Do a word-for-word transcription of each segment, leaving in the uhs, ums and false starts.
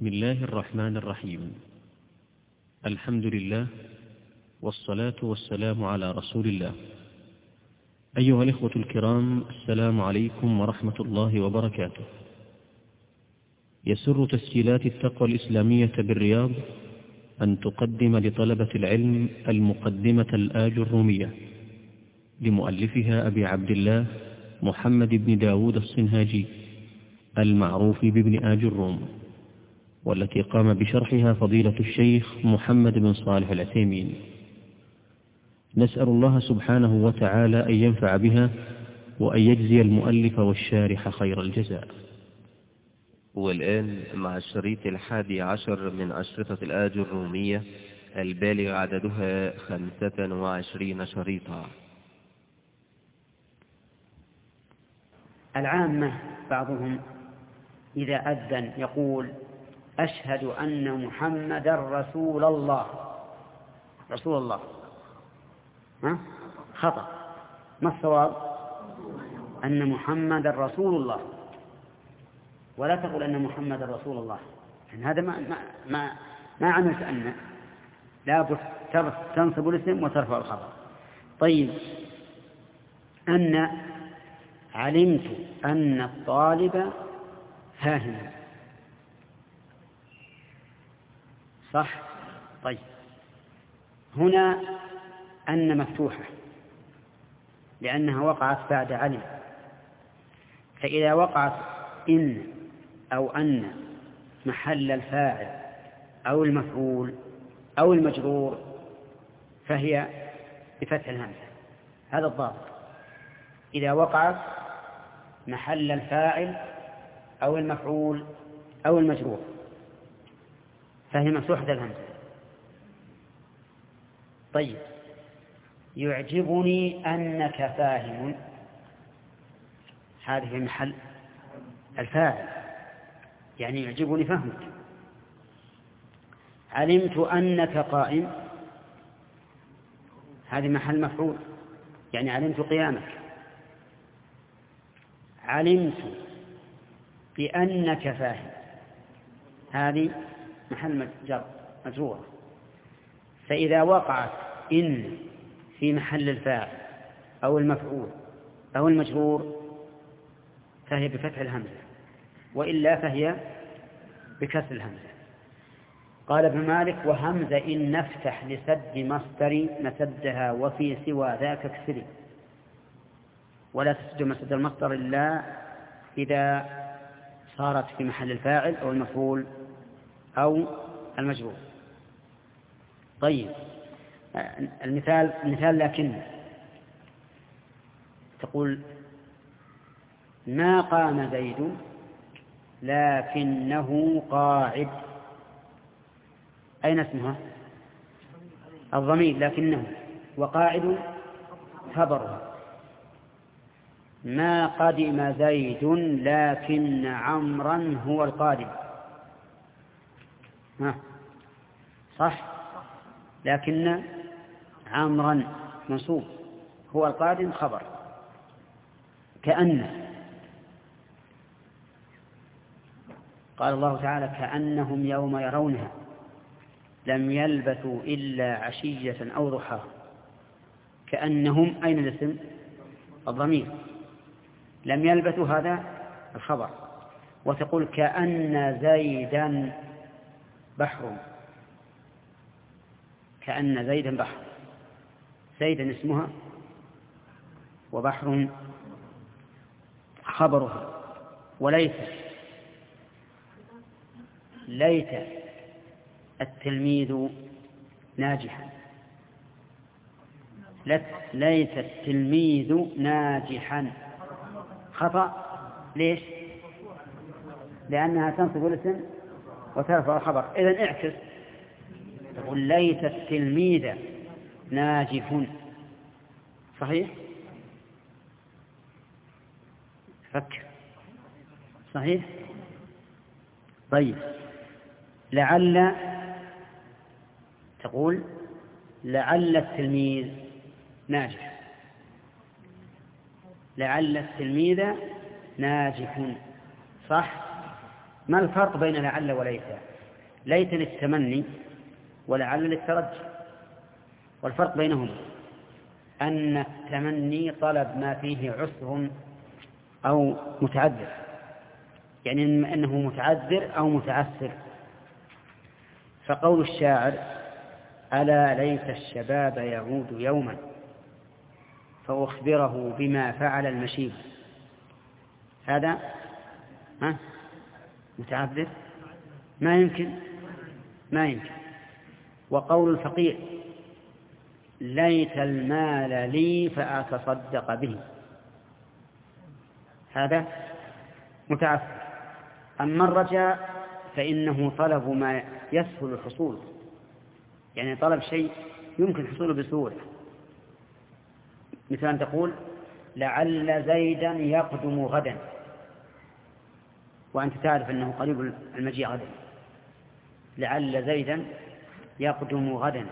بسم الله الرحمن الرحيم. الحمد لله والصلاة والسلام على رسول الله. أيها الإخوة الكرام، السلام عليكم ورحمة الله وبركاته. يسر تسجيلات التقوى الإسلامية بالرياض أن تقدم لطلبة العلم المقدمة الآج الرومية لمؤلفها أبي عبد الله محمد بن داود الصنهاجي المعروف بابن آج الروم، والتي قام بشرحها فضيلة الشيخ محمد بن صالح العثيمين. نسأل الله سبحانه وتعالى أن ينفع بها وأن يجزي المؤلف والشارح خير الجزاء. والآن مع الشريط الحادي عشر من أشرطة الآج الرومية البالغ عددها خمسة وعشرين شريطا. العامة بعضهم إذا أذن يقول: أشهد أن محمد رسول الله. رسول الله ها؟ خطأ. ما الصواب؟ أن محمد رسول الله، ولا تقول أن محمد رسول الله، يعني هذا ما ما ما, ما عملت أن لا تنصب الاسم وترفع الخبر. طيب، أن علمت أن الطالب فاهم، صح؟ طيب، هنا أن مفتوحة لأنها وقعت بعد علم، فإذا وقعت إن أو أن محل الفاعل أو المفعول أو المجرور فهي بفتح الهمزة. هذا الضابط. إذا وقعت محل الفاعل أو المفعول أو المجرور فهي مفتوحة الهمزة. طيب، يعجبني أنك فاهم، هذه في محل الفاعل، يعني يعجبني فهمك. علمت أنك قائم، هذه محل مفعول، يعني علمت قيامك. علمت بأنك فاهم، هذه محل جر مجرور. فإذا وقعت إن في محل الفاعل أو المفعول أو المجرور فهي بفتح الهمزة، وإلا فهي بكسر الهمزة. قال ابن مالك: وهمزة إن نفتح لسد مصدر مسدها وفي سوى ذاك اكسري. ولا تسد مسد المصدر إلا إذا صارت في محل الفاعل أو المفعول أو المجرور. طيب، المثال مثال لكن تقول: ما قام زيد لكنه قاعد. أين اسمها؟ الضمير لكنه، وقاعد خبرها. ما قدم زيد لكن عمرا هو القادم. ها صح، لكن عمرا منصوب، هو القادم خبر. كأن قال الله تعالى: كأنهم يوم يرونها لم يلبثوا إلا عشية أو ضحاها. كأنهم، أين الاسم؟ الضمير. لم يلبثوا هذا الخبر. وتقول: كأن زيدا بحر. كأن زيدا بحر، زيدا اسمها وبحر خبرها. وليت ليت التلميذ ناجحا. ليت التلميذ ناجحا خطأ. ليش؟ لأنها تنصب الاسم وترفع الخبر. إذن اعكس، تقول: ليت التلميذ ناجح. صحيح؟ فكر. صحيح؟ طيب، لعل تقول: لعل التلميذ ناجح. لعل التلميذ ناجح، صح؟ ما الفرق بين لعل وليت؟ ليت للتمني ولعل للترجي، والفرق بينهما أن التمني طلب ما فيه عسر أو متعذر، يعني أنه متعذر أو متعسر. فقول الشاعر ألا ليت الشباب يعود يوما فأخبره بما فعل المشيب، هذا ها متعذر ما يمكن ما يمكن. وقول الفقير ليت المال لي فأتصدق به، هذا متعسر. أما الرجاء فإنه طلب ما يسهل حصوله، يعني طلب شيء يمكن حصوله بسهولة، مثل أن تقول لعل زيدا يقدم غدا، وأنت تعرف أنه قريب المجيء غدا، لعل زيدا يقدم غدا.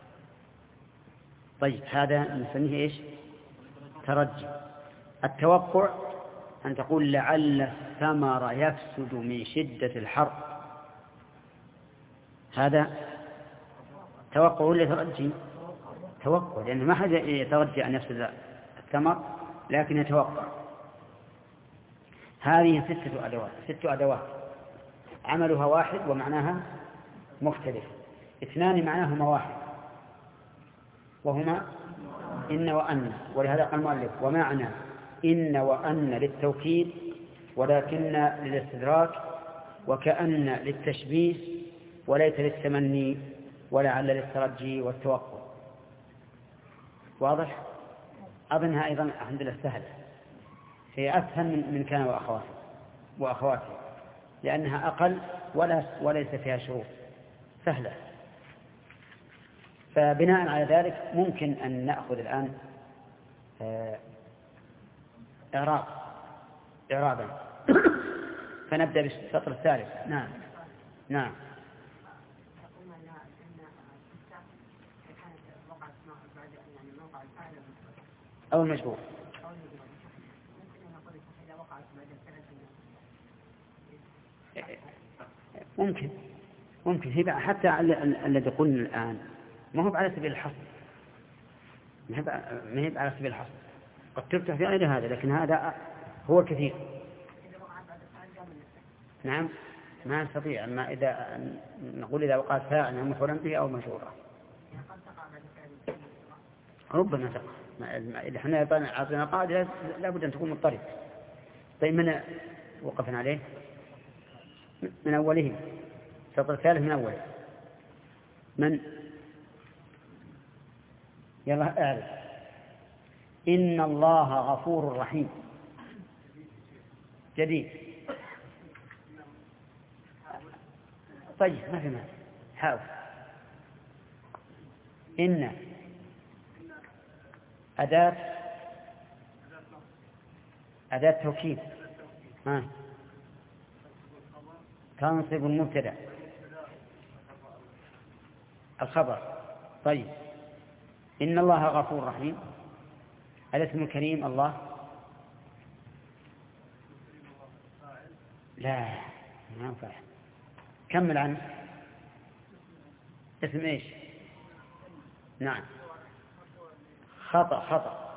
طيب هذا نسميه إيش؟ ترجي. التوقع أن تقول لعل الثمر يفسد من شدة الحر، هذا توقع ولا ترجي؟ توقع، لأنه ما حد يترجي أن يفسد الثمر، لكن يتوقع. هذه ستة أدوات ست أدوات عملها واحد ومعناها مختلف. اثنان معناهما واحد وهما إن وأن، ولهذا قال المؤلف ومعنى إن وأن للتوكيد ولكن للاستدراك وكأن للتشبيه وليت للتمني ولعل للترجي والتوقع. واضح؟ أظنها أيضا الحمد لله سهلة، هي أسهل من كان وأخواته وأخواته لأنها أقل ولا وليس فيها شروط، سهلة. فبناء على ذلك ممكن أن نأخذ الآن إعراب إعرابا فنبدأ بالسطر الثالث. نعم نعم. أو المجبور ممكن ممكن هي حتى الذي قلنا الآن ما هو على سبيل الحصر، ما هي على سبيل الحصر، قد تفتح في غير هذا، لكن هذا هو كثير. نعم ما نستطيع، أما إذا نقول إذا وقعت فاعل مفعولا به أو مشهورا ربما تقع. إذا احنا أعطينا قاعدة لابد أن تكون مضطرب. طيب من وقفنا عليه؟ من أوله، سطر الثالث من أوله. من يلا أعرف إن الله غفور رحيم. جديد. طيب ما في مال، حاول. إن أداة أداة توكيد ها تنصب المبتدأ الخبر. طيب إن الله غفور رحيم، الاسم الكريم الله لا ما ينفع. كمل عنه. اسم ايش؟ نعم خطأ خطأ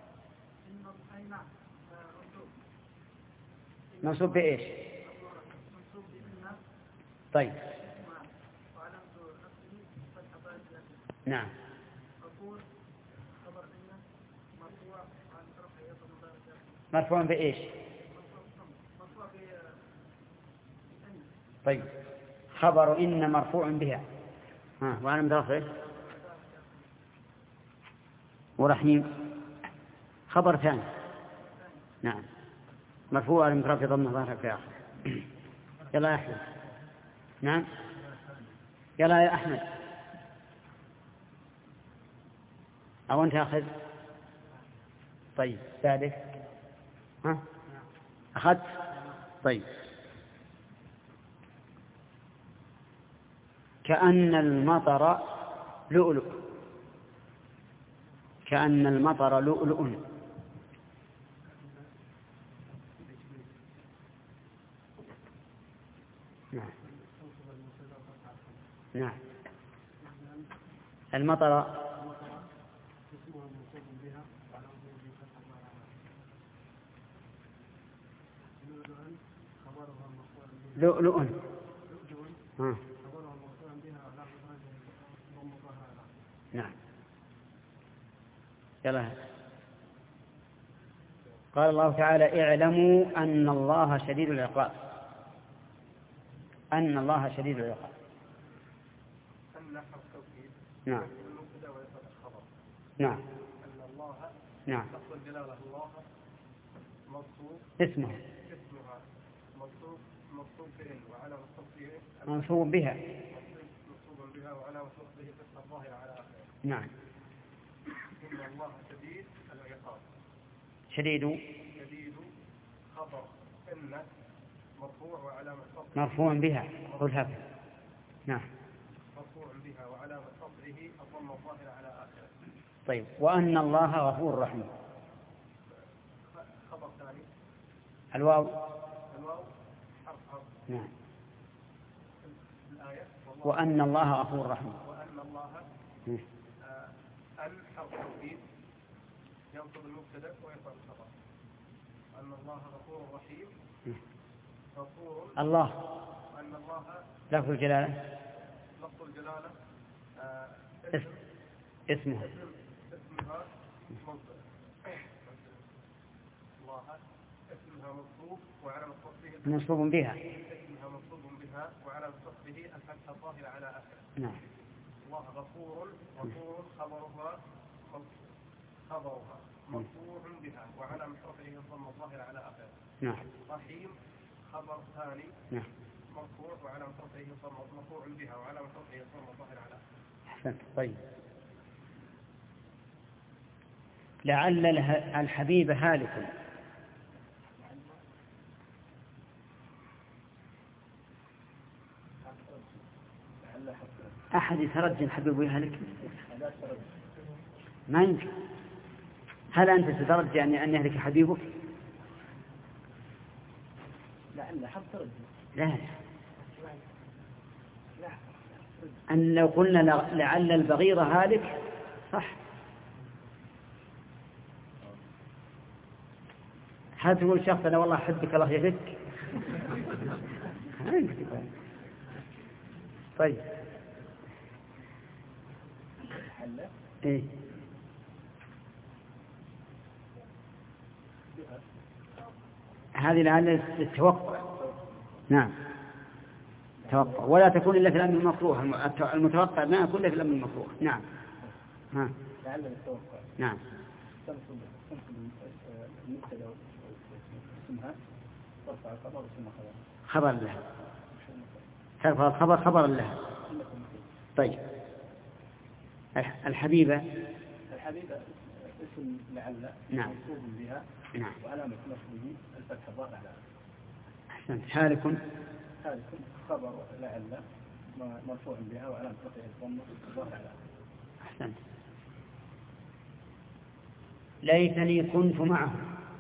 منصوب بإيش؟ طيب نعم مرفوع بإيش؟ طيب خبر إن مرفوع بها ها وأنا مضافه ورحيم خبر ثاني. نعم مرفوع على مترفع ضمن ظهر في آخر. يلا يا أحمد. نعم يلا يا أحمد. أو أنت أخذ؟ طيب ثالث ها أخذت؟ طيب كأن المطر لؤلؤ. كأن المطر لؤلؤ. نعم. المطر لؤلؤ. ها. نعم. يلا. قال الله تعالى اعلموا أن الله شديد العقاب. أن الله شديد العقاب. نعم. نعم. نعم. اسمه منصوب بها. نعم. إن الله شديد العقاب. شديد شديد خبر إن مرفوع وعلامة رفعه مرفوع بها. قل هذا. نعم. مرفوع بها وعلامة رفعه الضم الظاهر على آخره. طيب. وأن الله غفور رحيم. خبر ثاني. الواو. الواو حرف حرف. نعم. الآية. وأن الله غفور رحيم. وأن الله آه أن حرف توكيد ينصب المبتدأ ويرفع الخبر. أن الله غفور رحيم. غفور الله. أن الله لفظ الجلالة. لفظ الجلالة آه اسم اسمها اسمها الله اسمها منصوب وعلامة رفعه منصوب بها. اسمها منصوب بها وعلامة رفعه الفتحة الظاهرة على آخره. نعم. الله غفور غفور خبرها خبرها مرفوع بها وعلامة رفعه الضم الظاهر على آخره. نعم. رحيم خبر ثاني. نعم. مرفوع وعلامة رفعه الضم مرفوع بها وعلامة رفعه الضم الظاهر على آخره. أحسنت. طيب. لعل الحبيب هالك. أحد يترجى الحبيب يهلك؟ ما يمكن. هل أنت تترجى أن يهلك حبيبك؟ لعل حق ترجى. لا. أن لو قلنا لعل البغيض هالك صح. هل تقول شخص أنا والله أحبك الله يهلك؟ طيب. إيه؟ هذه لعل التوقع. نعم. توقع ولا تكون إلا في الأمر المكروه. المتوقع ما يكون إلا في الأمر المكروه. نعم. ها. لعل التوقع. نعم. تنصب المبتدا اسمها ترفع الخبر اسمها خبر. خبر لها. ترفع الخبر خبر لها. طيب. الحبيبة. الحبيبة اسم لعل. نعم. منصوب بها. نعم. وعلامة نصبه الفتح الظاهر على. أحسنت. هالك. هالك خبر لعل مرفوع بها وعلامة رفعه الضم الظاهر على. أحسنت. ليتني كنت معه.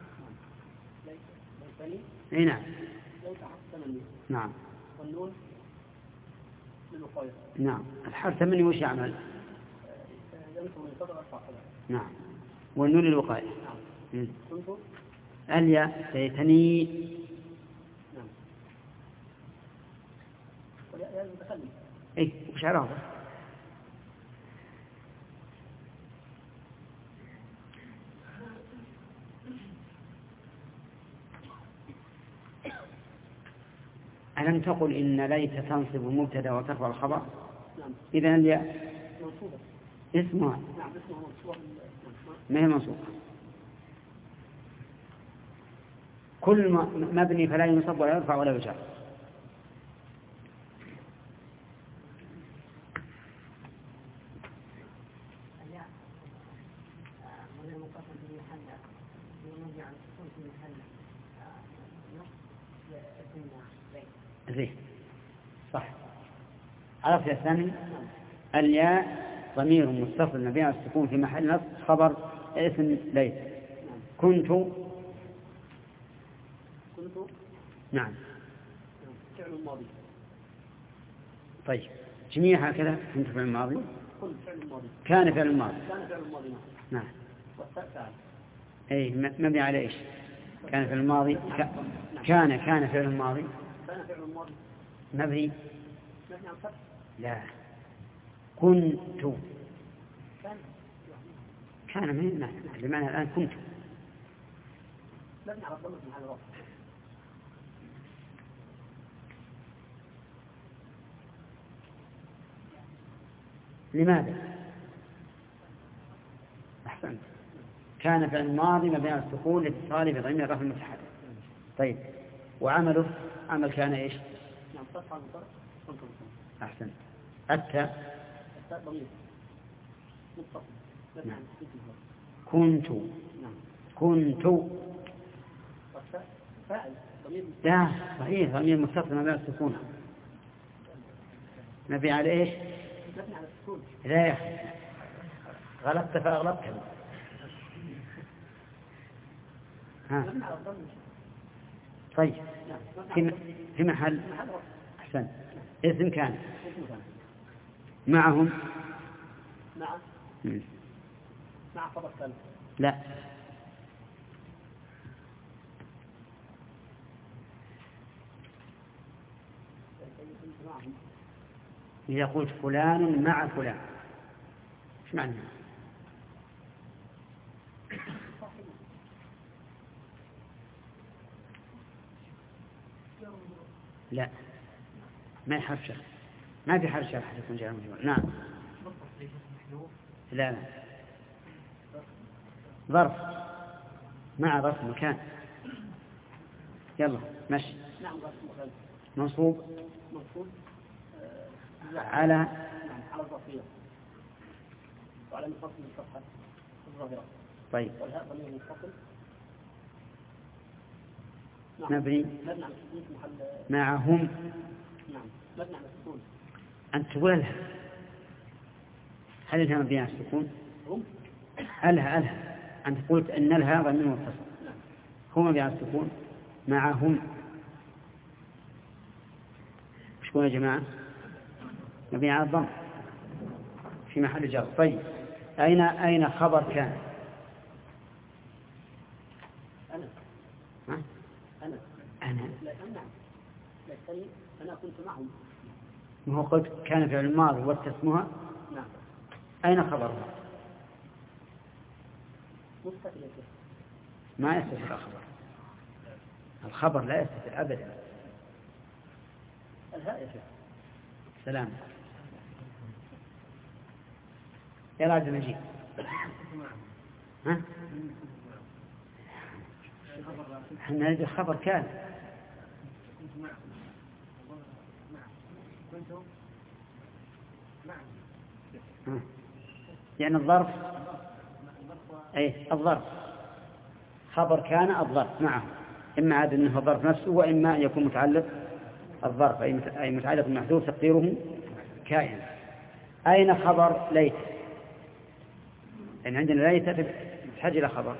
ليتني. اي نعم. ليت حرف ثمانية. نعم. والنون للوقاية. نعم. الحرف ثمانية وش يعمل؟ ينصب الصدر ارفع خبر. نعم. والنون للوقاية. نعم. كنت. اليا ليتني. نعم. والياء المتكلم. اي وش عرفه؟ ألم تقل إن ليت تنصب المبتدا وترفع الخبر؟ نعم. إذا الياء منصوبة. اسمها. نعم اسمها منصوبة. ما هي منصوبة. كل مبني فلا ينصب ولا يرفع ولا يجر. زين صح. عرفت يا ثاني. الياء ضمير متصل مبني على السكون في محل نصب خبر اسم ليت. كنت. كنت. نعم. فعل الماضي. طيب. جميع هكذا كنت فعل الماضي كل فعل الماضي كان فعل الماضي كان فعل الماضي نعم والتاء فعل أي مبني على إيش كان فعل الماضي ك... كان كان فعل الماضي كان فعل الماضي مبني مبني على الفتح لا كنت كان كان من بمعنى الآن كنت مبني على الضمة في محل رفع لماذا أحسنت كان فعل الماضي مبني على السكون لاتصاله بضمير الرفع المتحرك طيب وعمله عمل كان إيش نعم فتح المضارع كنت أحسنت التاء التاء ضمير متصل مبني على السكون كنت نعم كنت والتاء فاعل ضمير لا صحيح ضمير متصل مبني على السكون مبني على إيش مبني على السكون لا يا أخي غلطت فأغلطت ها مبني على الضمة طيب نعم في في محل محل رفع أحسن اسم كان اسم كان معهم مع مم. مع خبر كان لا معهم إذا قلت فلان مع فلان ايش معنى لا ما يحرف شرح ما في حرف شرح يكون جاء مجموع نعم لا لا ظرف مع ظرف مكان يلا مشي نعم ظرف مكان منصوب منصوب على نعم على الظرفية وعلى مفصل الفتحة الظاهرة طيب والهاء ضمير منفصل مبني مبني على السكون في محل معهم نعم مبني على السكون أنت تقول لها هل لها مبني على السكون هم ألها ألها أنت قلت أن لها ضمير متصل نعم هو مبني على السكون معهم وش يا جماعة مبني على الضم في محل جر طيب أين أين خبر كان أنا ها؟ أنا أنا لا نعم لكني أنا كنت معهم ما هو قلت كان فعل الماضي واتسمها نعم أين خبرها مستقل ما يستتر الخبر الخبر لا يستتر أبدا الهاء يا شيخ سلام يا عبد المجيد ها احنا نريد الخبر كان ها. يعني الظرف اي الظرف خبر كان الظرف معه اما عاد انه الظرف نفسه واما ان يكون متعلق الظرف اي متعلق بالمحذوف تقديره كائن. اين خبر ليت يعني عندنا ليت تحتاج الى خبر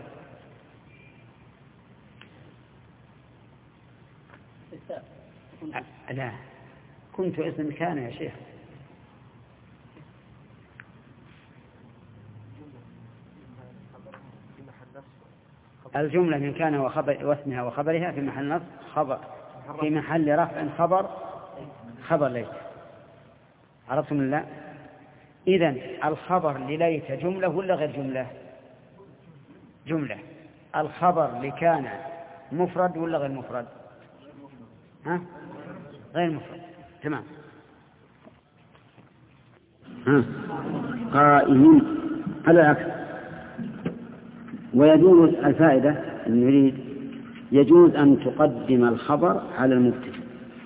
لا كنت اسم كان يا شيخ الجملة من كان وخبر واسمها وخبرها في محل نصب خبر في محل رفع خبر خبر ليت عرفتم الله إذن الخبر لليت جملة ولا غير جملة جملة الخبر لكان مفرد ولا غير مفرد ها غير مفرد تمام ها قائم على العكس. ويجوز الفائدة أن نريد يجوز أن تقدم الخبر على المبتدأ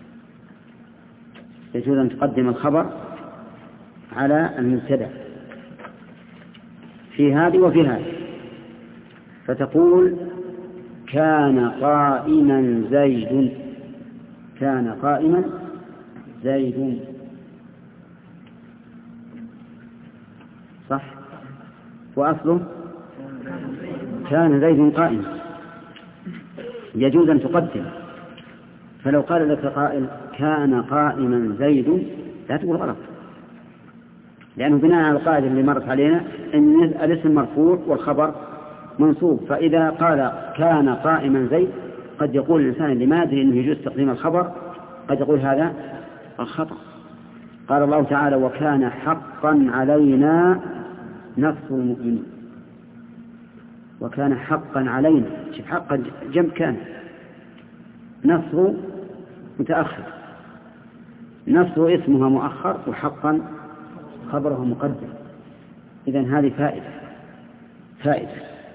يجوز أن تقدم الخبر على المبتدأ في هذه وفي هذه فتقول كان قائما زيد كان قائما زيد صح وأصله كان زيد قائما يجوز أن تقدم فلو قال لك قائل كان قائما زيد لا تقول غلط لأنه بناء على القاعدة اللي مرت علينا أن الاسم مرفوع والخبر منصوب. فإذا قال كان قائما زيد قد يقول الإنسان اللي ما أدري أنه يجوز تقديم الخبر قد يقول هذا الخطأ. قال الله تعالى وكان حقا علينا نصر المؤمنين. وكان حقا علينا، شوف حقا جنب كان، نصر متأخر، نصر اسمها مؤخر وحقا خبرها مقدم. إذن هذه فائدة فائدة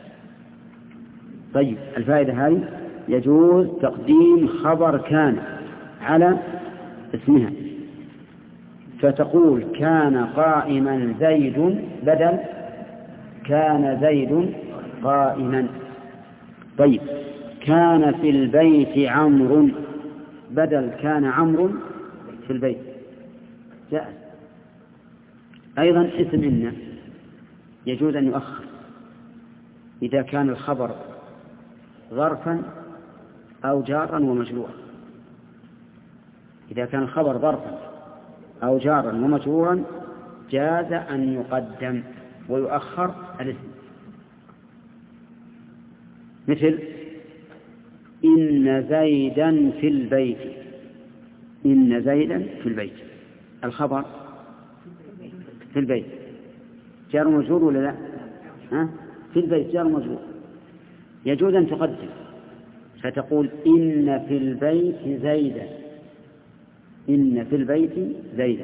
طيب الفائدة هذه يجوز تقديم خبر كان على اسمها، فتقول كان قائما زيد بدل كان زيد قائما. طيب كان في البيت عمرو بدل كان عمرو في البيت جاء. أيضا اسم إن يجوز أن يؤخر إذا كان الخبر ظرفا أو جارا ومجرورا. إذا كان الخبر ظرفا أو جارا ومجرورا جاز أن يقدم ويؤخر الاسم، مثل إن زيدا في البيت. إن زيدا في البيت الخبر في البيت جار مجرور ولا لا؟ ها؟ في البيت جار مجرور يجوز أن تقدم فتقول إن في البيت زيدا. إن في البيت زيدا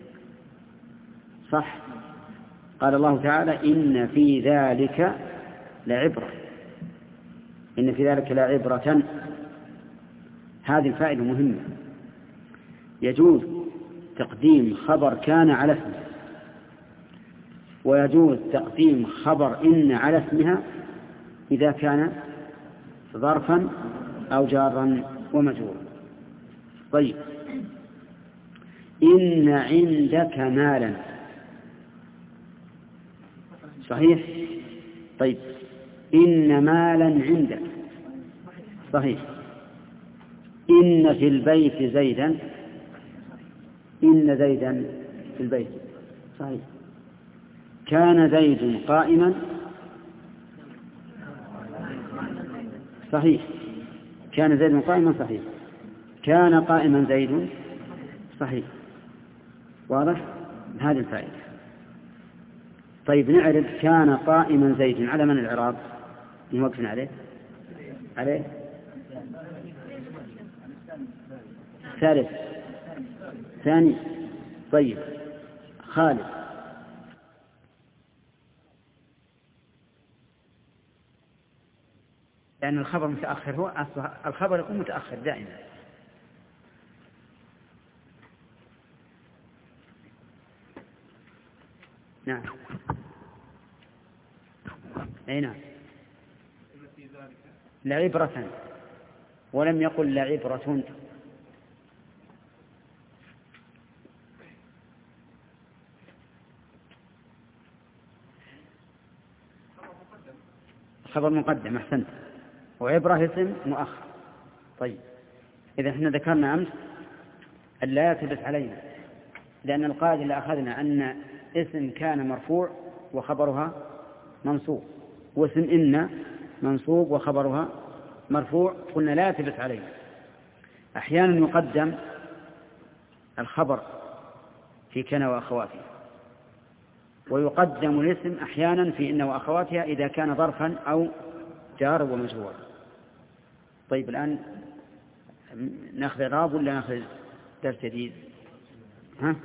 صح. قال الله تعالى إن في ذلك لعبرة. إن في ذلك لعبرة. هذه الفائدة مهمة. يجوز تقديم خبر كان على اسمه، ويجوز تقديم خبر إن على اسمها إذا كان ظرفا أو جارا ومجرورا. طيب إن عندك مالا صحيح. طيب إن مالا عندك صحيح. إن في البيت زيدا. إن زيدا في البيت صحيح. كان زيد قائما صحيح. كان زيد قائما صحيح. كان قائما زيد صحيح. واضح هذه الفائدة. طيب نعرف كان قائما زيد على من الإعراب نوقف عليه عليه ثالث ثاني. طيب خالد لأن الخبر متأخر هو الخبر يكون متأخر دائما. نعم أي نعم لعبرة ولم يقل لعبرة. خبر مقدم أحسنت وعبرة اسم مؤخر. طيب إذا احنا ذكرنا أمس أن لا يثبت علينا لأن القاعدة اللي أخذنا أن اسم كان مرفوع وخبرها منصوب واسم إن منصوب وخبرها مرفوع قلنا لا يثبت علينا. أحيانا يقدم الخبر في كان وأخواتها ويقدم الاسم أحيانا في إن وأخواتها إذا كان ظرفا أو جار ومجرور. طيب الآن نأخذ إعراب ولا نأخذ درس جديد؟ ها؟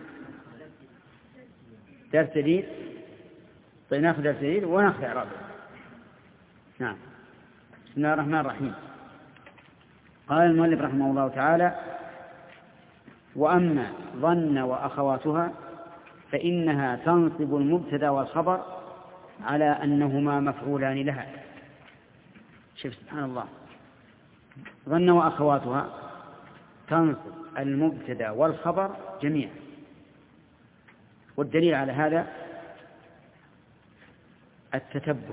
درس جديد. طيب نأخذ درس جديد ونأخذ إعراب. نعم. بسم الله الرحمن الرحيم. قال المؤلف رحمه الله تعالى وأما ظن وأخواتها فإنها تنصب المبتدا والخبر على أنهما مفعولان لها. شوف سبحان الله ظن وأخواتها تنصب المبتدا والخبر جميعا. والدليل على هذا التتبع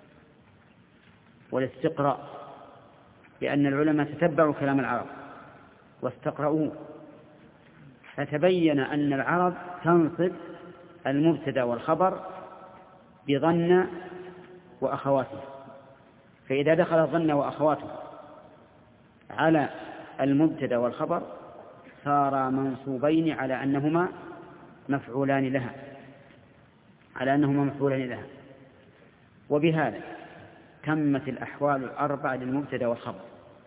والاستقراء لأن العلماء تتبعوا كلام العرب واستقرأوه فتبين أن العرب تنصب المبتدأ والخبر بظن وأخواته، فإذا دخل الظن وأخواته على المبتدأ والخبر صار منصوبين على أنهما مفعولان لها على أنهما مفعولان لها وبهذا تمت الأحوال الأربع للمبتدأ والخبر،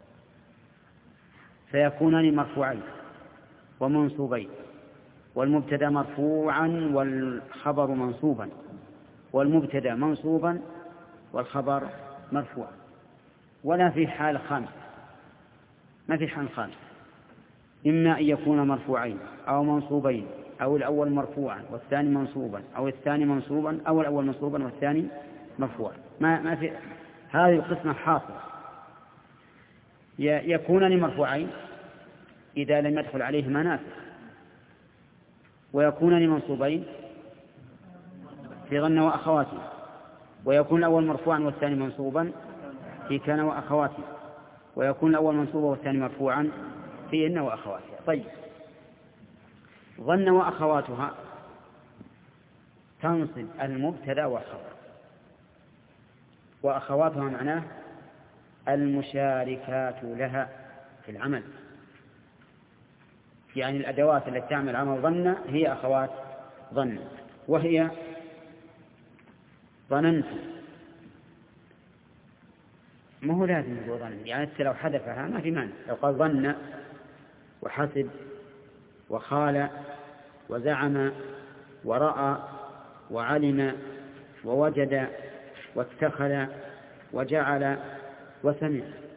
فيكونان مرفوعين ومنصوبين، والمبتدأ مرفوعا والخبر منصوبا، والمبتدأ منصوبا والخبر مرفوع، ولا في حال خامس، ما في حال خامس، إما أن يكون مرفوعين أو منصوبين أو الأول مرفوعا والثاني منصوبا أو الثاني منصوبا أو الأول منصوبا والثاني مرفوعا، ما ما في هذه القسمة حاصلة. يكونان مرفوعين إذا لم يدخل عليهما ناسخ، ويكونان منصوبين في ظن وأخواته، ويكون الأول مرفوعا والثاني منصوبا في كان وأخواته، ويكون الأول منصوبا والثاني مرفوعا في إن وأخواتها. طيب، ظن وأخواتها تنصب المبتدأ والخبر، وأخواتها معناه المشاركات لها في العمل، يعني الأدوات التي تعمل عمل ظن هي أخوات ظن، وهي ظننت، ما هو لازم يقول ظن، يعني لو حذفها ما في معنى، لو قال ظن وحسب وخال وزعم ورأى وعلم ووجد واتخذ وجعل وسمع،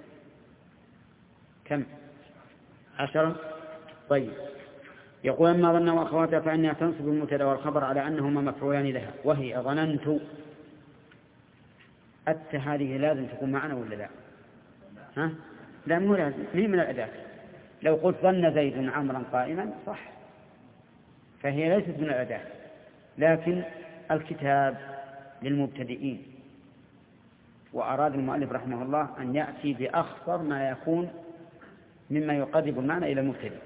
كم؟ عشرة. طيب، يقول أما ظن وأخواتها فإنها تنصب المبتدأ والخبر على أنهما مفعولان لها، وهي ظننت. أتى هذه لازم تكون معنا ولا لا؟ ها؟ لا، مو لازم، مين من الأداة. لو قلت ظن زيد عمرا قائما صح، فهي ليست من الأداة، لكن الكتاب للمبتدئين، وأراد المؤلف رحمه الله أن يأتي بأخطر ما يكون مما يقرب المعنى إلى المبتدئ.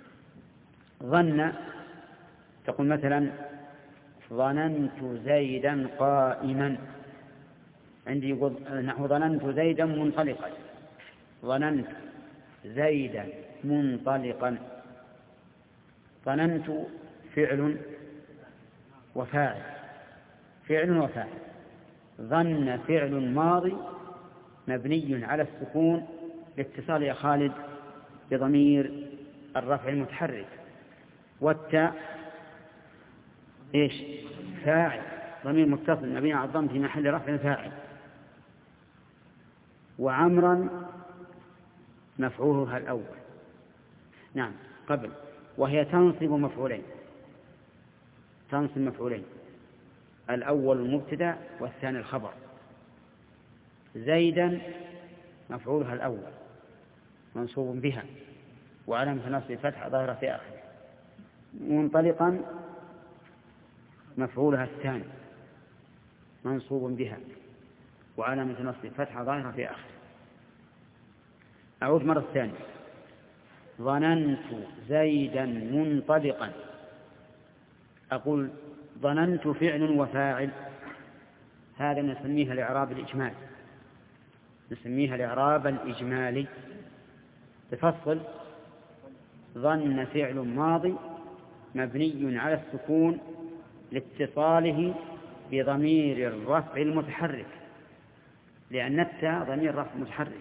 ظن تقول مثلا ظننت زيدا قائما، عندي يقول نحو ظننت زيدا منطلقا، ظننت زيدا منطلقا. ظننت فعل وفاعل، فعل وفاعل. ظن فعل ماضي مبني على السكون لاتصال يا خالد بضمير الرفع المتحرك، والتاء ايش؟ فاعل، ضمير متصل مبني على الضم في محل رفع فاعل. وعمرا مفعولها الأول، نعم قبل، وهي تنصب مفعولين، تنصب مفعولين، الأول المبتدأ والثاني الخبر. زيدا مفعولها الأول منصوب بها وعلامة نصب فتحة ظاهرة في آخره. منطلقا مفعولها الثاني منصوب بها وعلامة نصب فتحة ظاهرة في آخره. أعود مرة ثانية. ظننت زيدا منطلقا، أقول ظننت فعل وفاعل، هذا نسميها الإعراب الإجمالي، نسميها الإعراب الإجمالي. تفصل ظن فعل ماضي مبني على السكون لاتصاله بضمير الرفع المتحرك، لأن التاء ضمير رفع متحرك،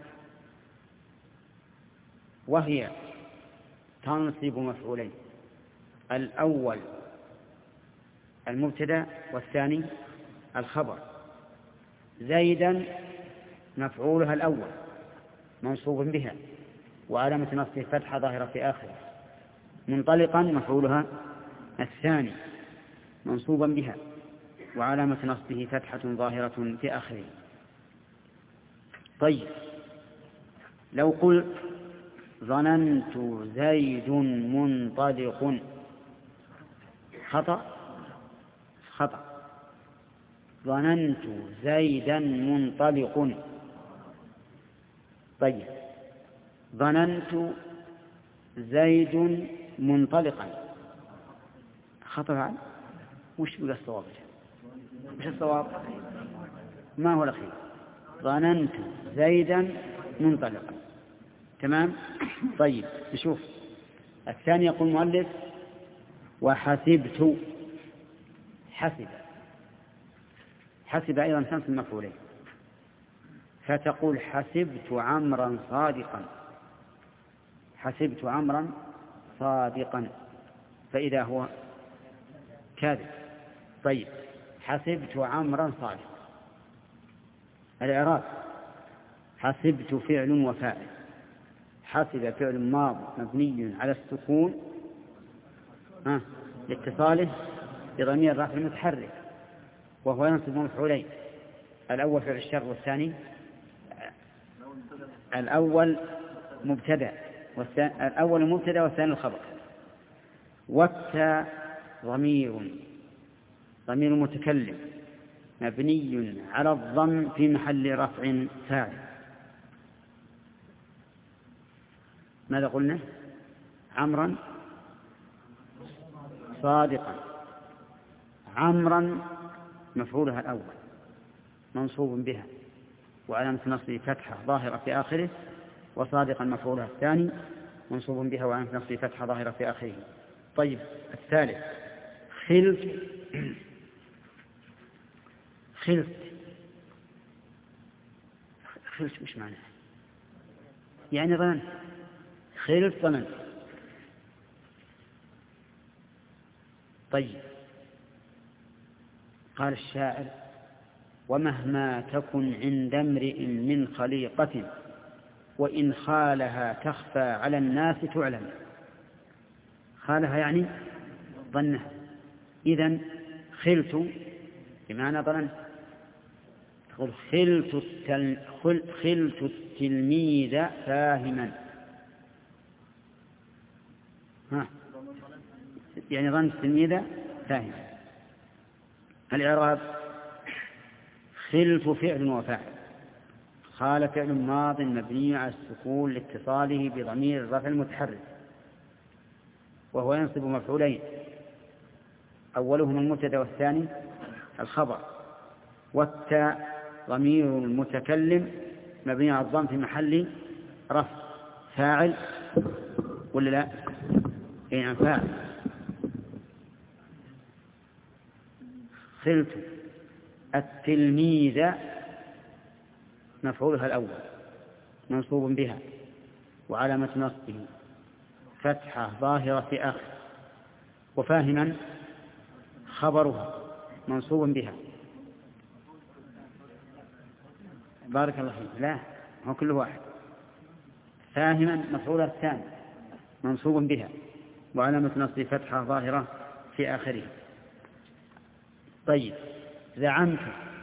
وهي تنصب مفعولين، الأول المبتدأ والثاني الخبر. زيدا مفعولها الأول منصوب بها وعلامة نصبه فتحة ظاهرة في آخره. منطلقا مفعولها الثاني منصوبا بها وعلامة نصبه فتحة ظاهرة في آخره. طيب، لو قلت ظننت زيد منطلق، خطأ خطأ. ظننت زيدا منطلق. طيب، ظننت زيد منطلقا، خطأ. وش بقى الصواب؟ وش الصواب؟ ما هو الأخير؟ ظننت زيدا منطلقا. تمام. طيب نشوف الثاني. يقول المؤلف وحسبت. حسب حسب أيضا تنصب المفعولين، فتقول حسبت عمرا صادقا. حسبت عمرا صادقا فإذا هو كاذب. طيب حسبت عمرا صادقا. الإعراب حسبت فعل وفاعل. حسب فعل ماض مبني على السكون ها لاتصاله بضمير الرفع المتحرك وهو ينصب مفعولين. الأول فعل الشر والثاني الأول مبتدأ والثاني الأول مبتدأ والثاني الخبر. والتاء ضمير ضمير متكلم مبني على الضم في محل رفع فاعل. ماذا قلنا؟ عمرا صادقا. عمرا مفعولها الأول منصوب بها وعلامة نصبه فتحة ظاهرة في آخره، وصادقا مفعولها الثاني منصوب بها وعلامة نصبه فتحة ظاهرة في آخره. طيب الثالث خلت. خلت خلت مش معناه؟ يعني ظننت. خلت ظننت. طيب قال الشاعر ومهما تكن عند امرئ من خليقة وإن خالها تخفى على الناس تعلم. خالها يعني ظنها. إذن خلت بمعنى ظننت. تقول خلت التل... خل... خلت التلميذ فاهما. ها يعني ظننت التلميذ فاهما. الإعراب خلت فعل وفاعل. خال فعل ماض مبني على السكون لاتصاله بضمير الرفع المتحرك وهو ينصب مفعولين أولهما المبتدأ والثاني الخبر. والتاء ضمير المتكلم مبني على الضم في محل رفع فاعل ولا لا؟ إيه فاعل. خلت التلميذ مفعولها الأول منصوب بها وعلامة نصبه فتحة ظاهرة في آخر، وفاهما خبرها منصوب بها. بارك الله فيك. لا هو كل واحد. فاهما مفعولها الثاني منصوب بها وعلامة نصبه فتحة ظاهرة في آخره. طيب زعمت.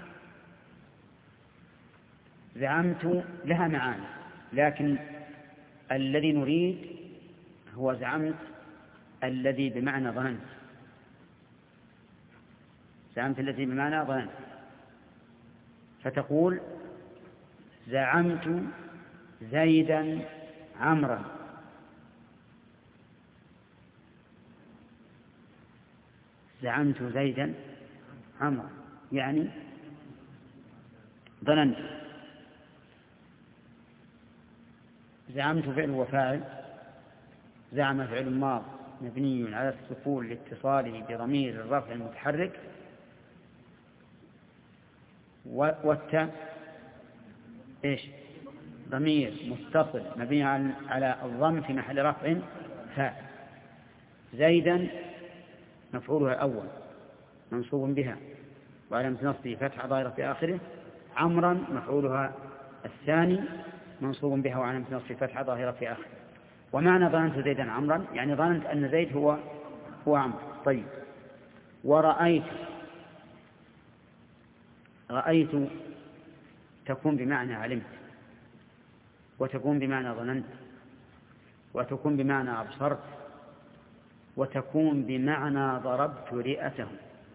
زعمت لها معاني لكن الذي نريد هو زعمت الذي بمعنى ظننت. زعمت الذي بمعنى ظننت. فتقول زعمت زيدا عمرا. زعمت زيدا عمرا يعني ظننت. زعمت فعل وفاعل. زعم فعل ماض مبني على السكون لاتصاله بضمير الرفع المتحرك والتاء ايش ضمير متصل مبني على الضم في محل رفع فاعل. زيدا مفعولها الأول منصوب بها وعلامة نصبه فتحة ظاهرة في آخره. عمرا مفعولها الثاني منصوب بها وعلامة نصبه فتحة ظاهرة في آخره. ومعنى ظننت زيدا عمرا يعني ظننت أن زيد هو هو عمرو. طيب ورأيت. رأيت تكون بمعنى علمت وتكون بمعنى ظننت وتكون بمعنى أبصرت وتكون بمعنى ضربت رئته.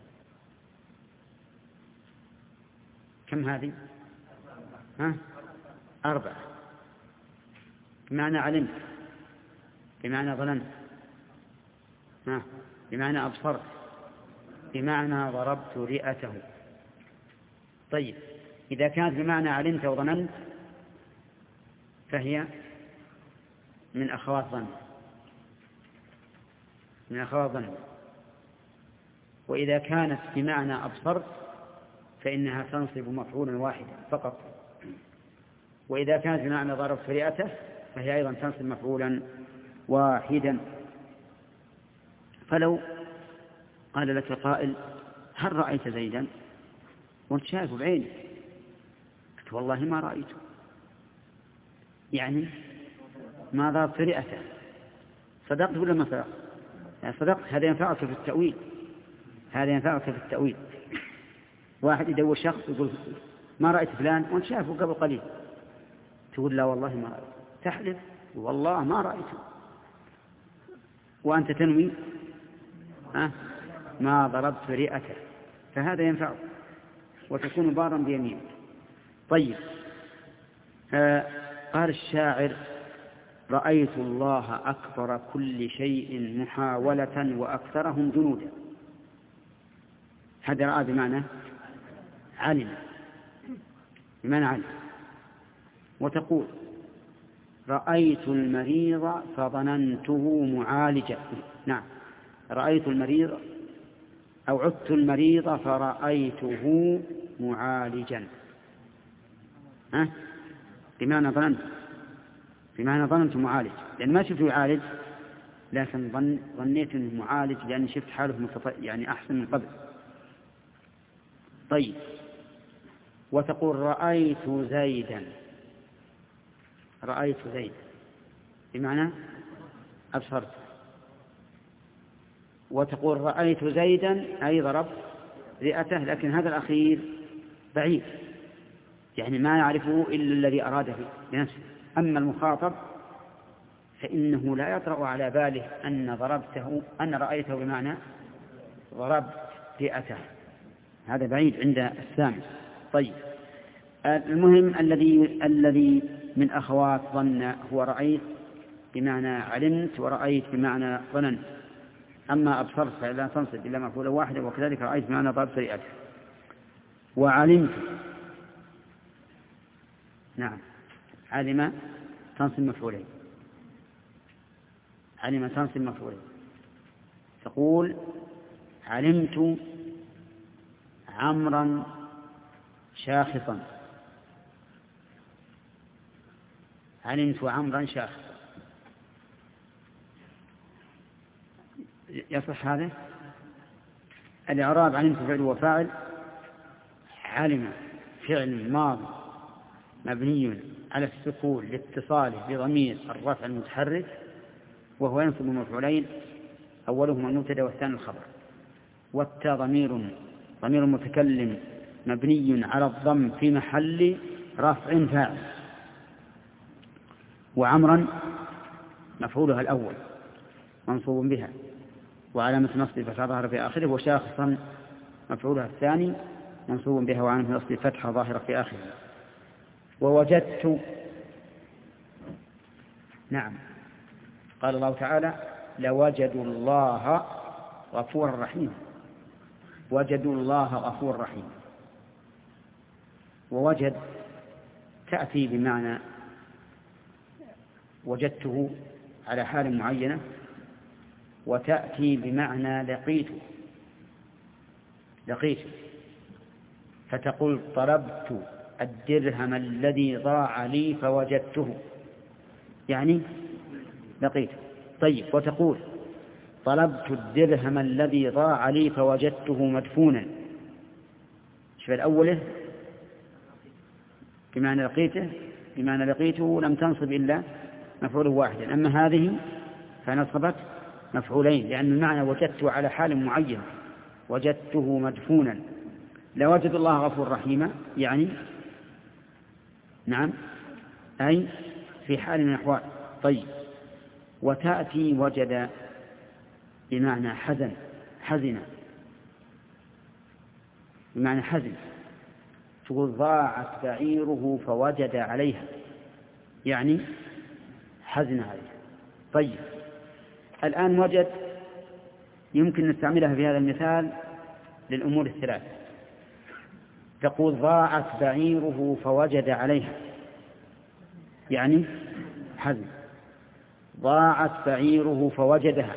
كم هذه؟ ها؟ أربعة. بمعنى علمت بمعنى ظننت ها؟ بمعنى أبصرت بمعنى ضربت رئته. طيب إذا كانت بمعنى علمت وظننت فهي من أخوات ظن من أخوات ظن وإذا كانت بمعنى أبصرت فإنها تنصب مفعولا واحدا فقط، وإذا كانت بمعنى ضربت رئته فهي أيضا تنصب مفعولا واحدا. فلو قال لك قائل هل رأيت زيدا؟ وانت شايفه بعينك، قلت والله ما رأيته، يعني ما ضربت رئته. صدقت ولا ما صدقت؟ يعني صدقت. هذا ينفعك في التأويل هذا ينفعك في التأويل. واحد يدور شخص يقول ما رأيت فلان وانت شايفه قبل قليل، تقول لا والله ما رأيت، تحلف والله ما رأيته، وأنت تنوي أه ما ضربت رئته، فهذا ينفعك وتكون بارا بيمينك. طيب آه قال الشاعر رأيت الله أكبر كل شيء محاولة وأكثرهم جنودا. هذا رأى بمعنى علم بمعنى علم. وتقول رأيت المريض فظننته معالجا. نعم، رأيت المريض أو عدت المريض فرأيته معالجا ها بمعنى ظننت بمعنى ظننت معالج، لأن ما شفته يعالج لكن ظن ظنيت أنه معالج لأن شفت حاله متط... يعني أحسن من قبل. طيب وتقول رأيت زيدا رأيت زيدا بمعنى أبصرت. وتقول رأيت زيدا أي ضربت رئته، لكن هذا الأخير بعيد يعني ما يعرفه إلا الذي أراده بنفسه. أما المخاطب فإنه لا يطرأ على باله أن ضربته أن رأيته بمعنى ضربت رئته، هذا بعيد عند السامع. طيب المهم الذي الذي من أخوات ظن هو رأيت بمعنى علمت ورأيت بمعنى ظننت. أما أبصرت فلا تنصب إلا مفعولا واحدا، وكذلك رأيت بمعنى ضربت رئته. وعلمت نعم علم تنصب مفعولين علم تنصب مفعولين. تقول علمت عمرا شاخصا علمت عمرا شاخصا يصح هذا؟ الإعراب علمت فعل وفاعل، علم فعل ماضي مبني على السكون لاتصاله بضمير الرفع المتحرك وهو ينصب مفعولين أولهما المبتدأ والثاني الخبر. والتاء ضمير ضمير متكلم مبني على الضم في محل رفع فاعل. وعمرا مفعولها الأول منصوب بها وعلامة نصب فتحة ظاهرة في آخره، وشاخصا مفعولها الثاني منصوب بها وعلامة نصب فتحة ظاهرة في آخره. ووجدت نعم قال الله تعالى لوجدوا الله غفورا رحيما، وجدوا الله غفورا رحيما. ووجد تأتي بمعنى وجدته على حال معينة، وتأتي بمعنى لقيته لقيته فتقول طلبت الدرهم الذي ضاع لي فوجدته يعني لقيته. طيب وتقول طلبت الدرهم الذي ضاع لي فوجدته مدفونا. شوف الأوله بمعنى لقيته بمعنى لقيته لم تنصب إلا مفعول واحد، أما هذه فنصبت مفعولين لأن المعنى وجدته على حال معين، وجدته مدفونا. لوجد الله غفور رحيما يعني نعم أي في حال من الأحوال. طيب وتأتي وجد بمعنى حزن حزن بمعنى حزن، تقول ضاعت بعيره فوجد عليها يعني حزن عليها. طيب الآن وجد يمكن نستعملها في هذا المثال للأمور الثلاث. تقول ضاعت بعيره فوجد عليها، يعني حزن. ضاعت بعيره فوجدها،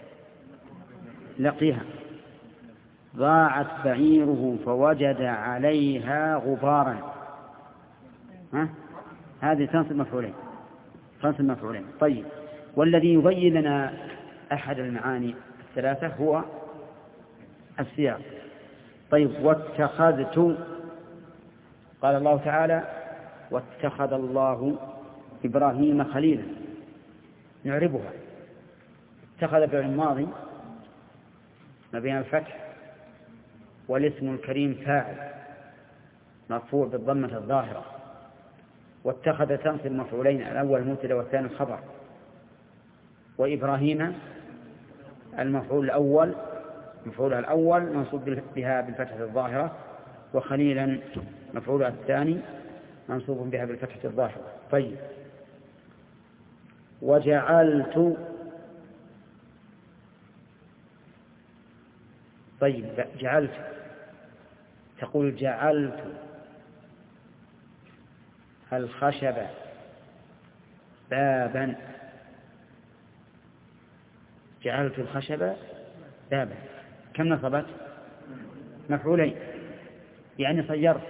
لقيها. ضاعت بعيره فوجد عليها غبارا. ها؟ هذه تنصب مفعولين، تنصب مفعولين. طيب، والذي يبين لنا أحد المعاني الثلاثة هو السياق. طيب، واتخذت، قال الله تعالى واتخذ الله إبراهيم خليلا، نعربها. اتخذ فعل الماضي ما بين الفتح والاسم الكريم فاعل مرفوع بالضمة الظاهرة. واتخذ تنصب مفعولين، الأول مبتدا والثاني الخبر. وإبراهيم المفعول الأول، مفعولها الأول منصوب بها بالفتحة الظاهرة، وخليلا مفعولها الثاني منصوب بها بالفتحة الظاهرة. طيب، وجعلت، طيب جعلت، تقول جعلت الخشب بابا، جعلت الخشب بابا، كم نصبت؟ مفعولين، يعني صيرت،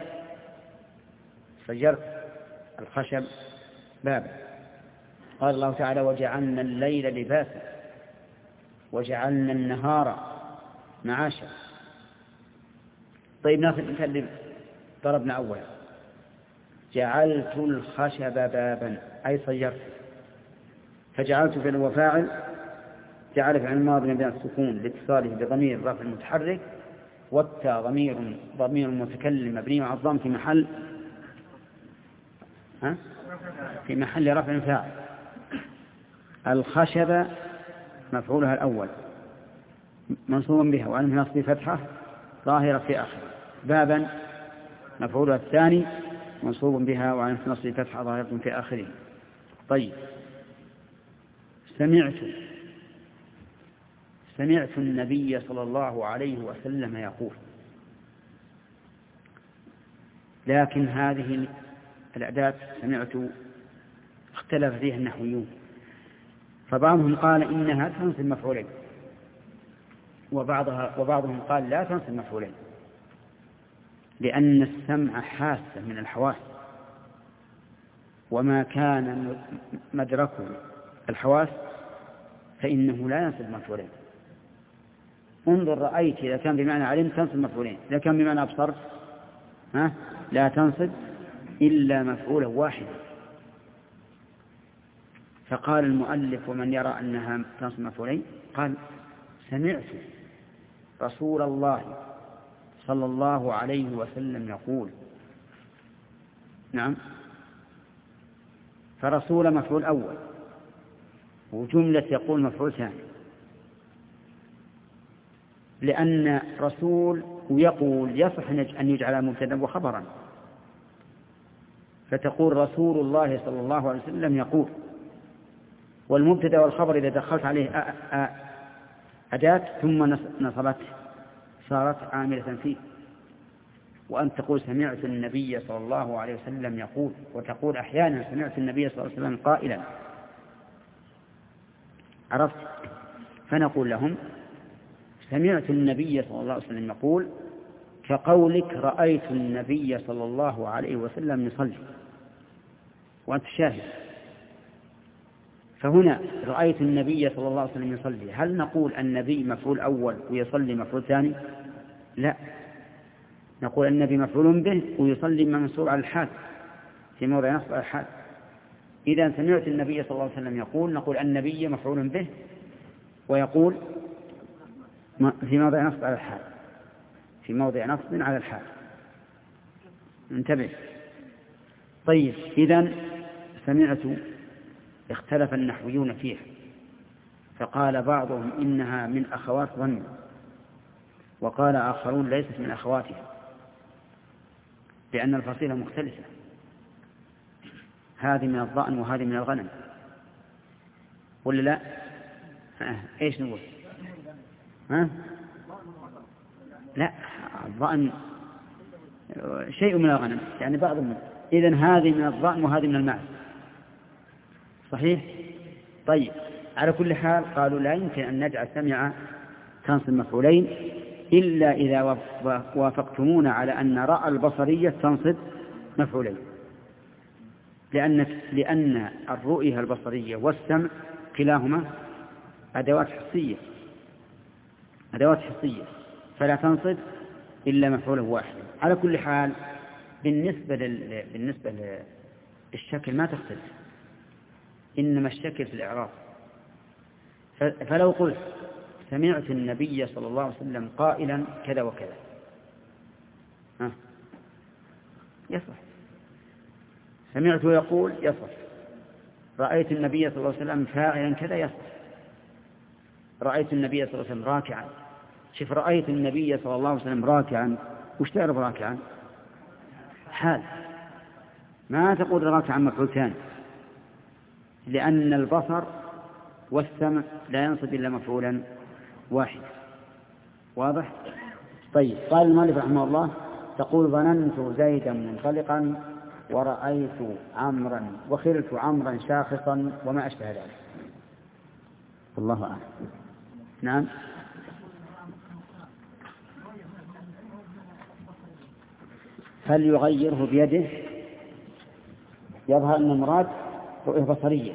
صيرت الخشب بابا. قال الله تعالى وجعلنا الليل لباسا وجعلنا النهار معاشا. طيب، ناخذ مثال اللي ضربنا أولا. جعلت الخشب بابا أي صيرت، فجعلت فعل وفاعل، جعل فعل الماضي مبني على السكون لاتصاله بضمير رفع متحرك، والتاء ضمير ضمير متكلم مبني على الضم في محل ها في محل رفع فاعل. الخشب مفعولها الأول منصوب بها وعلى نصب فتحة ظاهرة في آخره. بابا مفعولها الثاني منصوب بها وعلى نصب فتحة ظاهرة في آخره. طيب، سمعت سمعت النبي صلى الله عليه وسلم يقول، لكن هذه الأداة سمعت اختلف فيها النحويون، فبعضهم قال إنها تنصب مفعولين، وبعضها وبعضهم قال لا تنصب مفعولين، لأن السمع حاسة من الحواس، وما كان مدركه الحواس فإنه لا ينصب مفعولين. انظر، رأيت إذا كان بمعنى علمت تنصب مفعولين، إذا كان بمعنى أبصرت ها لا تنصب إلا مفعولا واحدا. فقال المؤلف ومن يرى أنها تنصب مفعولين قال سمعت رسول الله صلى الله عليه وسلم يقول. نعم، فرسول مفعول أول وجملة يقول مفعول ثاني، لأن رسول ويقول يصح أن يجعل مبتدا وخبرا، فتقول رسول الله صلى الله عليه وسلم يقول، والمبتدا والخبر إذا دخلت عليه أداة ثم نصبته صارت عاملة فيه. وأن تقول سمعت النبي صلى الله عليه وسلم يقول، وتقول أحيانا سمعت النبي صلى الله عليه وسلم قائلا، عرفت؟ فنقول لهم سمعت النبي صلى الله عليه وسلم يقول كقولك رأيت النبي صلى الله عليه وسلم يصلي وأنت شاهد. فهنا رأيت النبي صلى الله عليه وسلم يصلي، هل نقول النبي مفعول أول ويصلي مفعول ثاني؟ لا، نقول النبي مفعول به ويصلي منصوب على الحال في موضع نصب على الحال. إذا سمعت النبي صلى الله عليه وسلم يقول نقول النبي مفعول به ويقول في موضع نصب على الحال، في موضع نصب على الحال. انتبه. طيب، إذن سمعت اختلف النحويون فيها، فقال بعضهم إنها من أخوات ظن، وقال آخرون ليست من أخواتها، لأن الفصيلة مختلفة، هذه من الضأن وهذه من الغنم، ولا لا؟ ها. إيش نقول؟ ها؟ لا، الضأن شيء من الغنم، يعني بعض منه. إذن هذه من الضأن وهذه من المعز. صحيح؟ طيب، على كل حال قالوا لا يمكن أن نجعل سمع تنصب مفعولين إلا إذا وافقتمونا على أن رأى البصرية تنصب مفعولين، لأن لأن الرؤية البصرية والسمع كلاهما أدوات حسية أدوات حسية فلا تنصب إلا مفعولا واحدا. على كل حال بالنسبة لل... بالنسبة للشكل ما تختلف، إنما الشكل في الإعراب. ف... فلو قلت سمعت النبي صلى الله عليه وسلم قائلا كذا وكذا، ها يصح. سمعت يقول يصح. رأيت النبي صلى الله عليه وسلم فاعلا كذا يصح. رأيت النبي صلى الله عليه وسلم راكعا. شوف، رأيت النبي صلى الله عليه وسلم راكعا، وش تعرف راكعا؟ حال. ما تقول راكعا مفعول ثاني، لأن البصر والسمع لا ينصب إلا مفعولا واحد. واضح؟ طيب، قال المؤلف رحمه الله تقول ظننت زيدا منطلقا ورأيت عمرا وخلت عمرا شاخصا وما أشبه ذلك. الله أعلم. نعم. فليغيره بيده. يظهر أن المراد رؤية بصرية.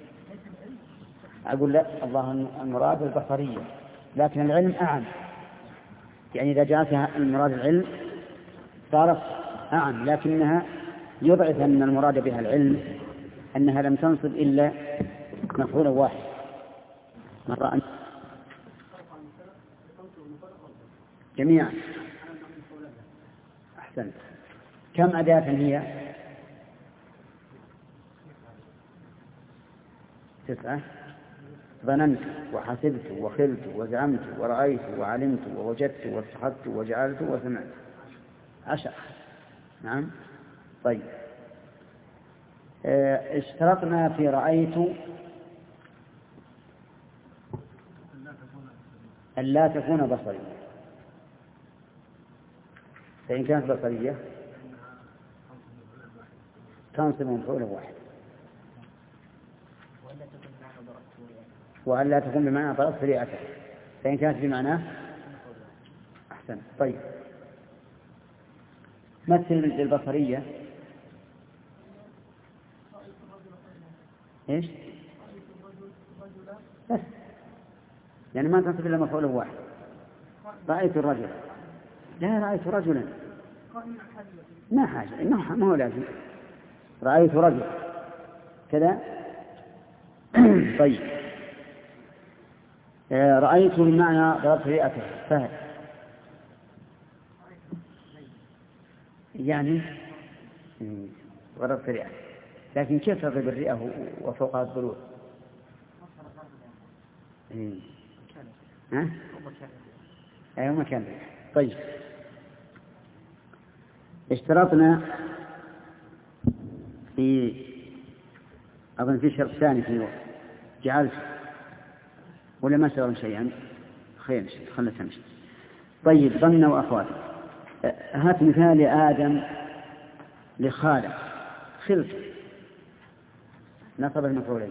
أقول لا، الله المراد البصرية، لكن العلم أعم. يعني إذا جاءت المراد العلم صارت أعم، لكنها يضعف أن المراد بها العلم، أنها لم تنصب إلا مفعولا واحد. مرة أن جميعا. أحسنت. كم أداة هي؟ تسعة. ظننت وحسبت وخلت وزعمت ورأيت وعلمت ووجدت واتخذت وجعلت وسمعت. عشر. نعم. طيب، اشترطنا في رأيت أن لا تكون بصرية، فإن كانت بصرية تنصب مفعولا واحد، وأن لا تكون بمعنى ضربت رئته، فإن كانت بمعنى أحسن. طيب، مثل للبصرية إيش؟ بس يعني ما تنصب إلا مفعول واحد. رأيت الرجل، لا رأيت رجلا، ما حاجة، ما هو لازم. رأيت رجل كذا. طيب، رأيت بمعنى ضربت رئته، سهل يعني ضربت رئته، لكن كيف تضرب الرئة وفوقها الضلوع؟ ها؟ أي مكان. طيب، اشترطنا في أظن في شرط ثاني في جعلت ولا ما اشترطنا شيئا؟ خير، خلنا نمشي. طيب، ظن وأخواته. هات مثال آدم لخالق خلف نصب المفعولين.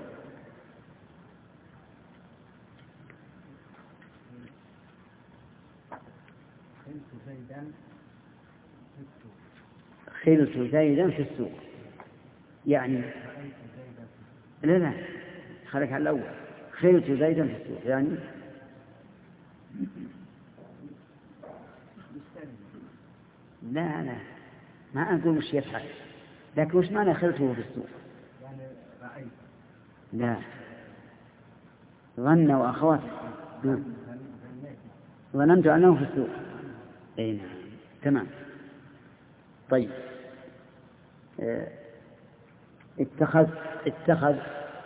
خلت زيدا في السوق، يعني لا لا خليك على الأول. خلت زيدا في السوق يعني لا لا ما أقول مش يفعل، لكن وش معنى خلته في السوق؟ يعني رأيت. لا، ظن وأخواته. ظننت أنه في السوق. أي نعم، تمام. طيب، اتخذ اتخذ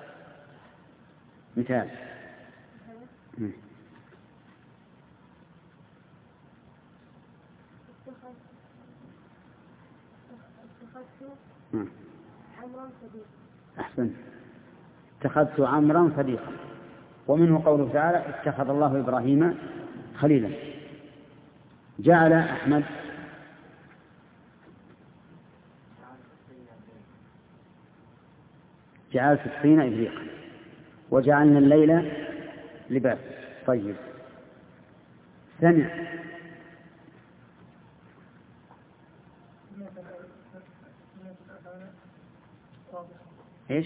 مثال. أحسن. اتخذت عمرا صديقا. ومنه قوله تعالى اتخذ الله إبراهيم خليلا. جعل أحمد جعلت الطين إبريقا وجعلنا الليل لباس. طيب سمع إيش؟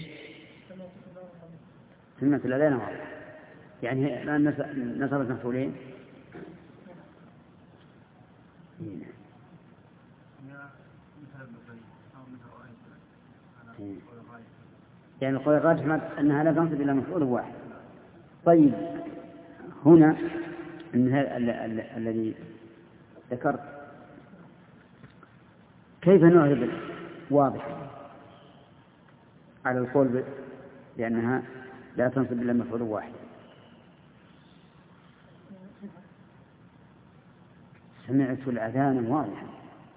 سمعت الأذان واضح، يعني الآن نصبت مفعولين. يعني القول الراجح أنها لا تنصب إلا مفعول واحد. طيب هنا أن الذي ذكرت كيف نعرف واضح على القول لأنها لا تنصب إلا مفعول واحد؟ سمعت الأذان واضحا.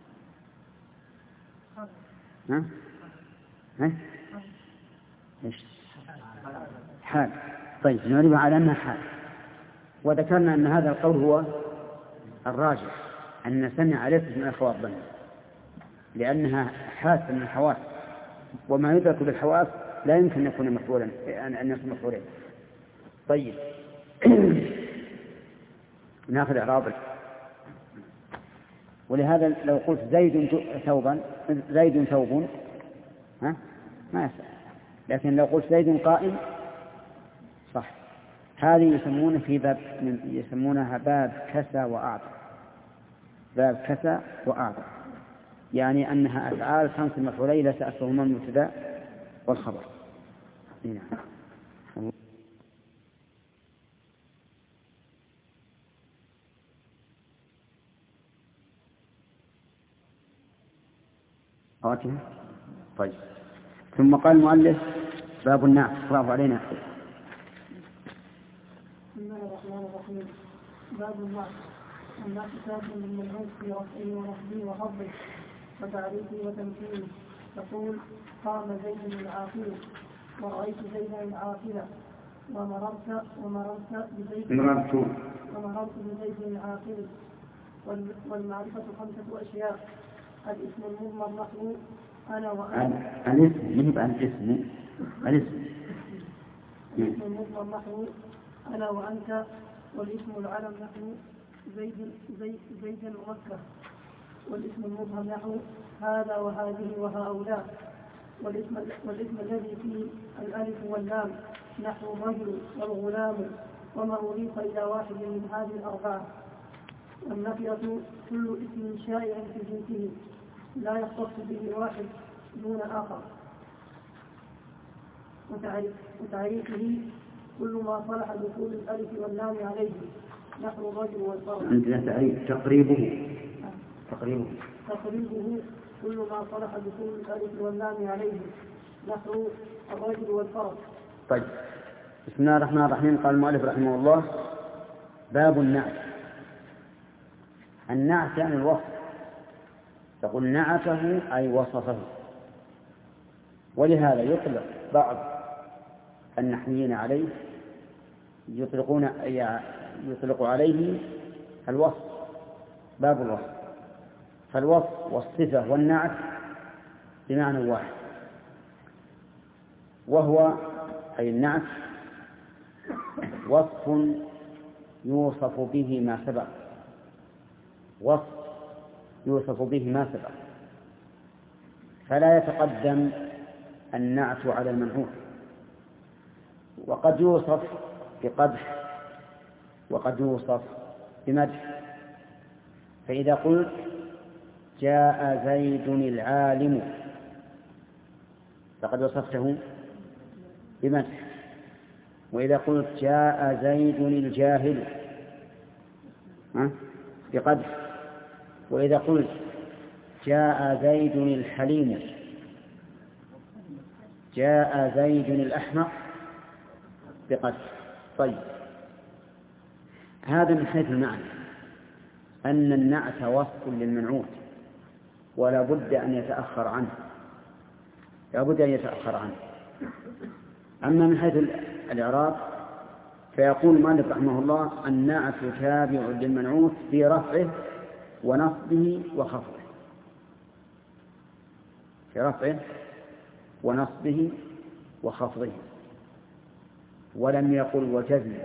ها؟ ها؟ إيش؟ حال. طيب نعرف على أنها حال، وذكرنا أن هذا القول هو الراجح، أن سمع ليست من أخوات ظن، لأنها حاسة من الحواس، وما يدرك بالحواس لا يمكن أن يكون مفعولا، أن يكون مفعولا. طيب نأخذ إعرابه. ولهذا لو قلت زيد ثوبا زيد ثوب ها ما يصح، لكن لو قلت زيد قائم صح. هذه يسمونه في باب يسمونها باب كسى وأعطى. باب كسى وأعطى يعني أنها أفعال تنصب مفعولين لا تأثرهما المبتدأ والخبر. نعم. أوكي. طيب ثم قال المؤلف باب النعت. اقرأه علينا. بسم الله الرحمن الرحيم. باب النعت. النعت ساكن من العنف في رفعه ونصبه وخفضه وتعريفه وتمثيله. تقول قام زيد العاقل ورأيت زيدا العاقل ومررت ومررت بزيد مررت ومررت بزيد العاقل. والمعرفة خمسة أشياء: الاسم المضمر نحو أنا وأنت. الاسم من يبقى الاسم الاسم الاسم المضمر نحو أنا وأنت. والاسم العلم نحو زيد زيد زيد ومكة. والاسم المبهم نحو هذا وهذه وهؤلاء. والاسم والاسم الذي فيه الألف واللام نحو الرجل والغلام وما أضيف إلى واحد من هذه الأربعة. والنفية كل اسم شائع في جنسه لا يختص به واحد دون آخر. وتعريفه كل ما صلح دخول الألف واللام عليه نحو الرجل والفرد. عندنا تعريف تقريبه تقريبه تقريبه كل ما صلح دخول الألف واللام عليه نحو الرجل والفرد. طيب بسم الله الرحمن الرحيم. قال المؤلف رحمه الله باب النعت. النعت يعني الوصف. تقول نعته أي وصفه. ولهذا يطلق بعض النحويين عليه يطلقون يطلق عليه الوصف، باب الوصف. فالوصف والصفة والنعت بمعنى واحد، وهو أي النعت وصف يوصف به ما سبق. وصف يوصف به ما سبق، فلا يتقدم النعت على المنعوت. وقد يوصف بقدح وقد يوصف بمدح. فإذا قلت جاء زيد العالم فقد وصفته بمدح. وإذا قلت جاء زيد الجاهل بقدح. وإذا قلت جاء زيد الحليم جاء زيد الأحمق بقدح. طيب هذا من حيث المعنى أن النعت وصف للمنعوت ولا بد أن يتأخر عنه لا بد أن يتأخر عنه. أما من حيث الإعراب فيقول مالك رحمه الله النعت تابع للمنعوت في رفعه ونصبه وخفضه، في رفعه ونصبه وخفضه، ولم يقل وجزم،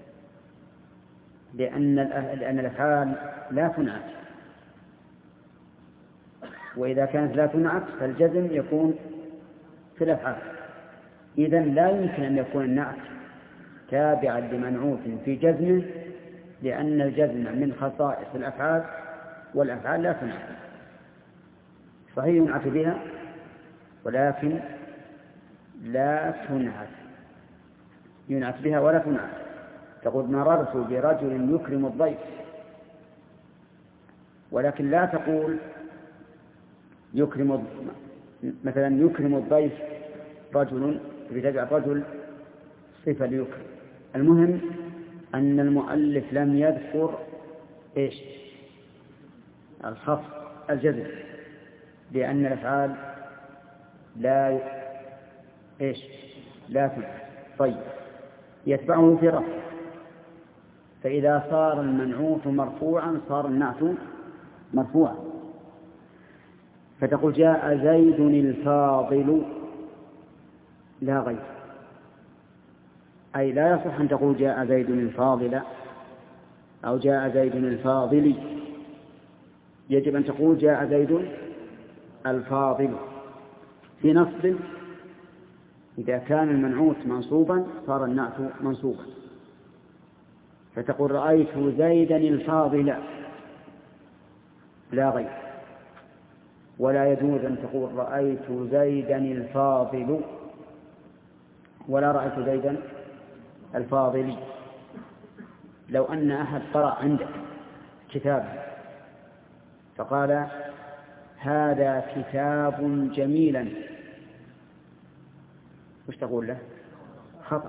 لأن لأن الأفعال لا تنعت، وإذا كانت لا تنعت فالجزم يكون في الأفعال. إذن لا يمكن أن يكون النعت تابعا لمنعوت في جزمه، لأن الجزم من خصائص الأفعال، والأفعال لا تنعت. فهي ينعت بها ولكن لا تنعت، ينعت بها ولا تنعت. تقول مررت برجل يكرم الضيف، ولكن لا تقول يكرم مثلا يكرم الضيف رجل، بتجعل رجل صفة ليكرم. المهم أن المؤلف لم يذكر إيش الخفض الجزم، لأن الأفعال لا إيش لا تنعت. طيب، يتبعه في رفع، فإذا صار المنعوت مرفوعا صار النعت مرفوعا. فتقول جاء زيد الفاضل لا غير، أي لا يصح أن تقول جاء زيد الفاضل أو جاء زيد الفاضل، يجب أن تقول جاء زيد الفاضل. في نصب إذا كان المنعوت منصوبا صار النعت منصوبا، فتقول رأيت زيدا الفاضل لا غير. ولا يجوز أن تقول رأيت زيدا الفاضل ولا رأيت زيدا الفاضل. لو أن أحد قرأ عندك كتاب فقال هذا كتاب جميلا، وش تقول له؟ خطأ.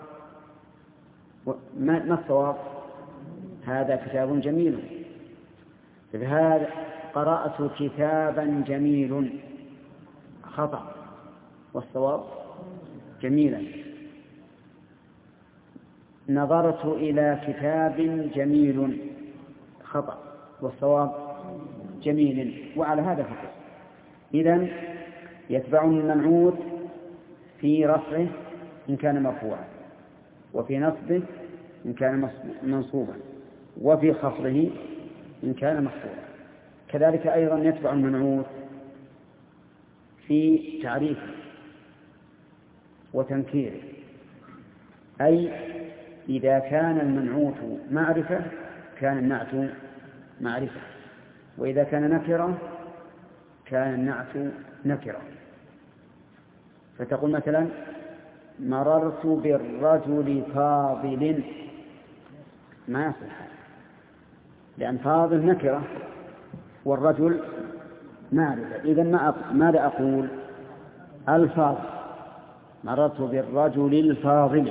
ما الصواب؟ هذا كتاب جميل. هذا قرأت كتابا جميل، خطأ، والصواب جميلا. نظرت إلى كتاب جميل، خطأ، والصواب جميل. وعلى هذا فقط. إذن يتبعني المنعوت في رفعه إن كان مرفوعا، وفي نصبه إن كان منصوبا، وفي خفضه إن كان مخفوضا. كذلك أيضا يتبع المنعوت في تعريفه وتنكيره، أي إذا كان المنعوت معرفة كان النعت معرفة، وإذا كان نكرة كان النعت نكرة. فتقول مثلا مررت بالرجل فاضل، ما يصح، لأن فاضل نكرة والرجل معرفة. إذن ماذا أقول؟ الفاضل، مررت بالرجل الفاضل.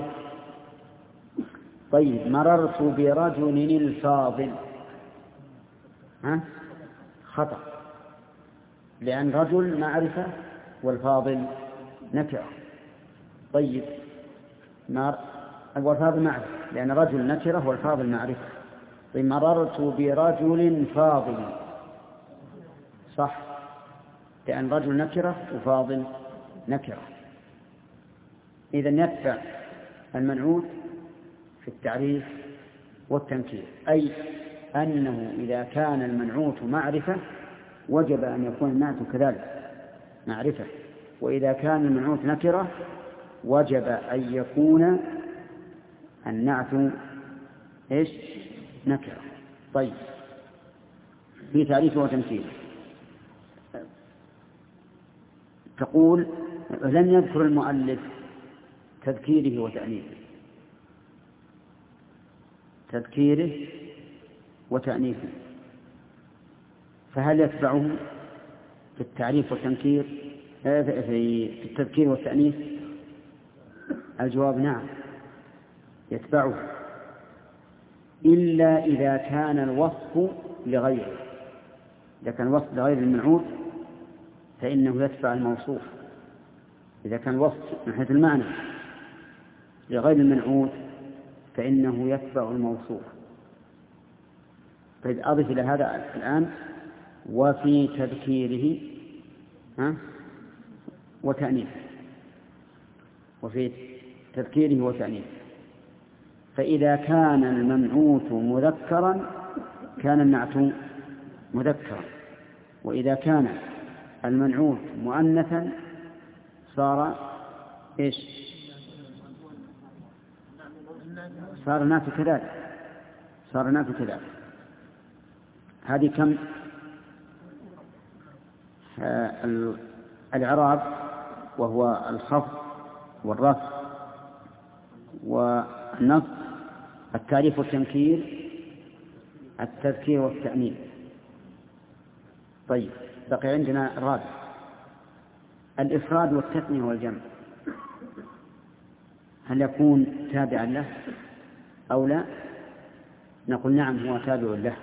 طيب، مررت برجل الفاضل، ها؟ خطأ، لأن رجل معرفة والفاضل نكرة. طيب، مر... والفاضل معرفة لأن رجل نكرة والفاضل معرفة. طيب، مررت برجل فاضل، صح، لأن رجل نكرة وفاضل نكرة. إذن يتبع المنعوت في التعريف والتنكير، أي أنه إذا كان المنعوت معرفة وجب أن يكون النعت كذلك معرفة، وإذا كان المنعوت نكرة وجب أن يكون النعت إيش؟ نكرة. طيب، في تعريفه وتمثيله تقول لم يذكر المؤلف تذكيره وتأنيثه، تذكيره وتأنيثه، فهل يتبعه في التعريف والتنكير في التذكير والتأنيث؟ الجواب نعم، يتبعه، إلا إذا كان الوصف لغيره. إذا كان الوصف لغير المنعوت فإنه يتبع الموصوف. إذا كان الوصف من حيث المعنى لغير المنعوت فإنه يتبع الموصوف. طيب، أضف إلى هذا الآن وفي تذكيره ها وتأنيثه وفي تذكيره وتأنيثه. فإذا كان المنعوت مذكرا كان النعت مذكرا، وإذا كان المنعوت مؤنثا صار إيش؟ صار نعت كذلك صار نعت كذلك. هذه كم آه الإعراب، وهو الخفض والرفع والنصب، التعريف والتنكير، التذكير والتأنيث. طيب بقي عندنا الرابع الإفراد والتثنية والجمع. هل يكون تابعا له أو لا؟ نقول نعم هو تابع له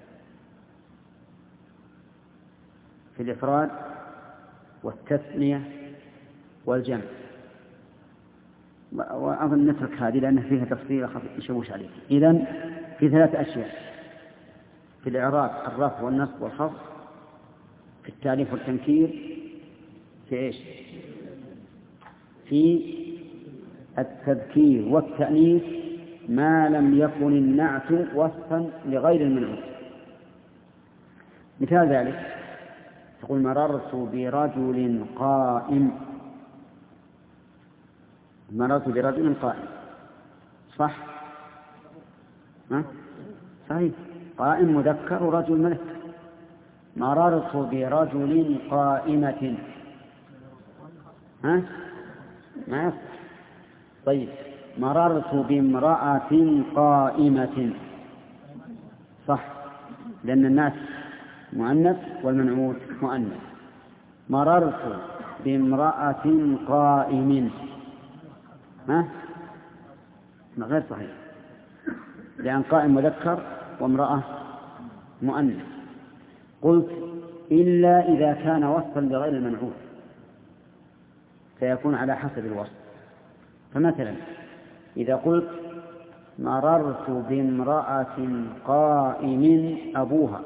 في الإفراد والتثنية والجمع. وأظن نترك هذه لأن فيها تفصيل يشوش عليه. إذن في ثلاث أشياء: في الإعراب الرفع والنصب والخفض، في التعريف والتنكير، في إيش؟ في التذكير والتأنيث ما لم يكن النعت وصفا لغير المنعوت. مثال ذلك تقول مررت برجل قائم، مررت برجل قائم صح؟ ها؟ صحيح، قائم مذكر ورجل مذكر. مررت برجل قائمة ها؟ ما يصح. طيب مررت بامرأة قائمة صح، لأن الناس مؤنث والمنعوت مؤنث. مررت بامرأة قائم ها؟ غير صحيح، لأن قائم مذكر وامرأة مؤنث. قلت إلا إذا كان وصفا لغير المنعوت فيكون على حسب الوصف. فمثلا إذا قلت مررت بامرأة قائم أبوها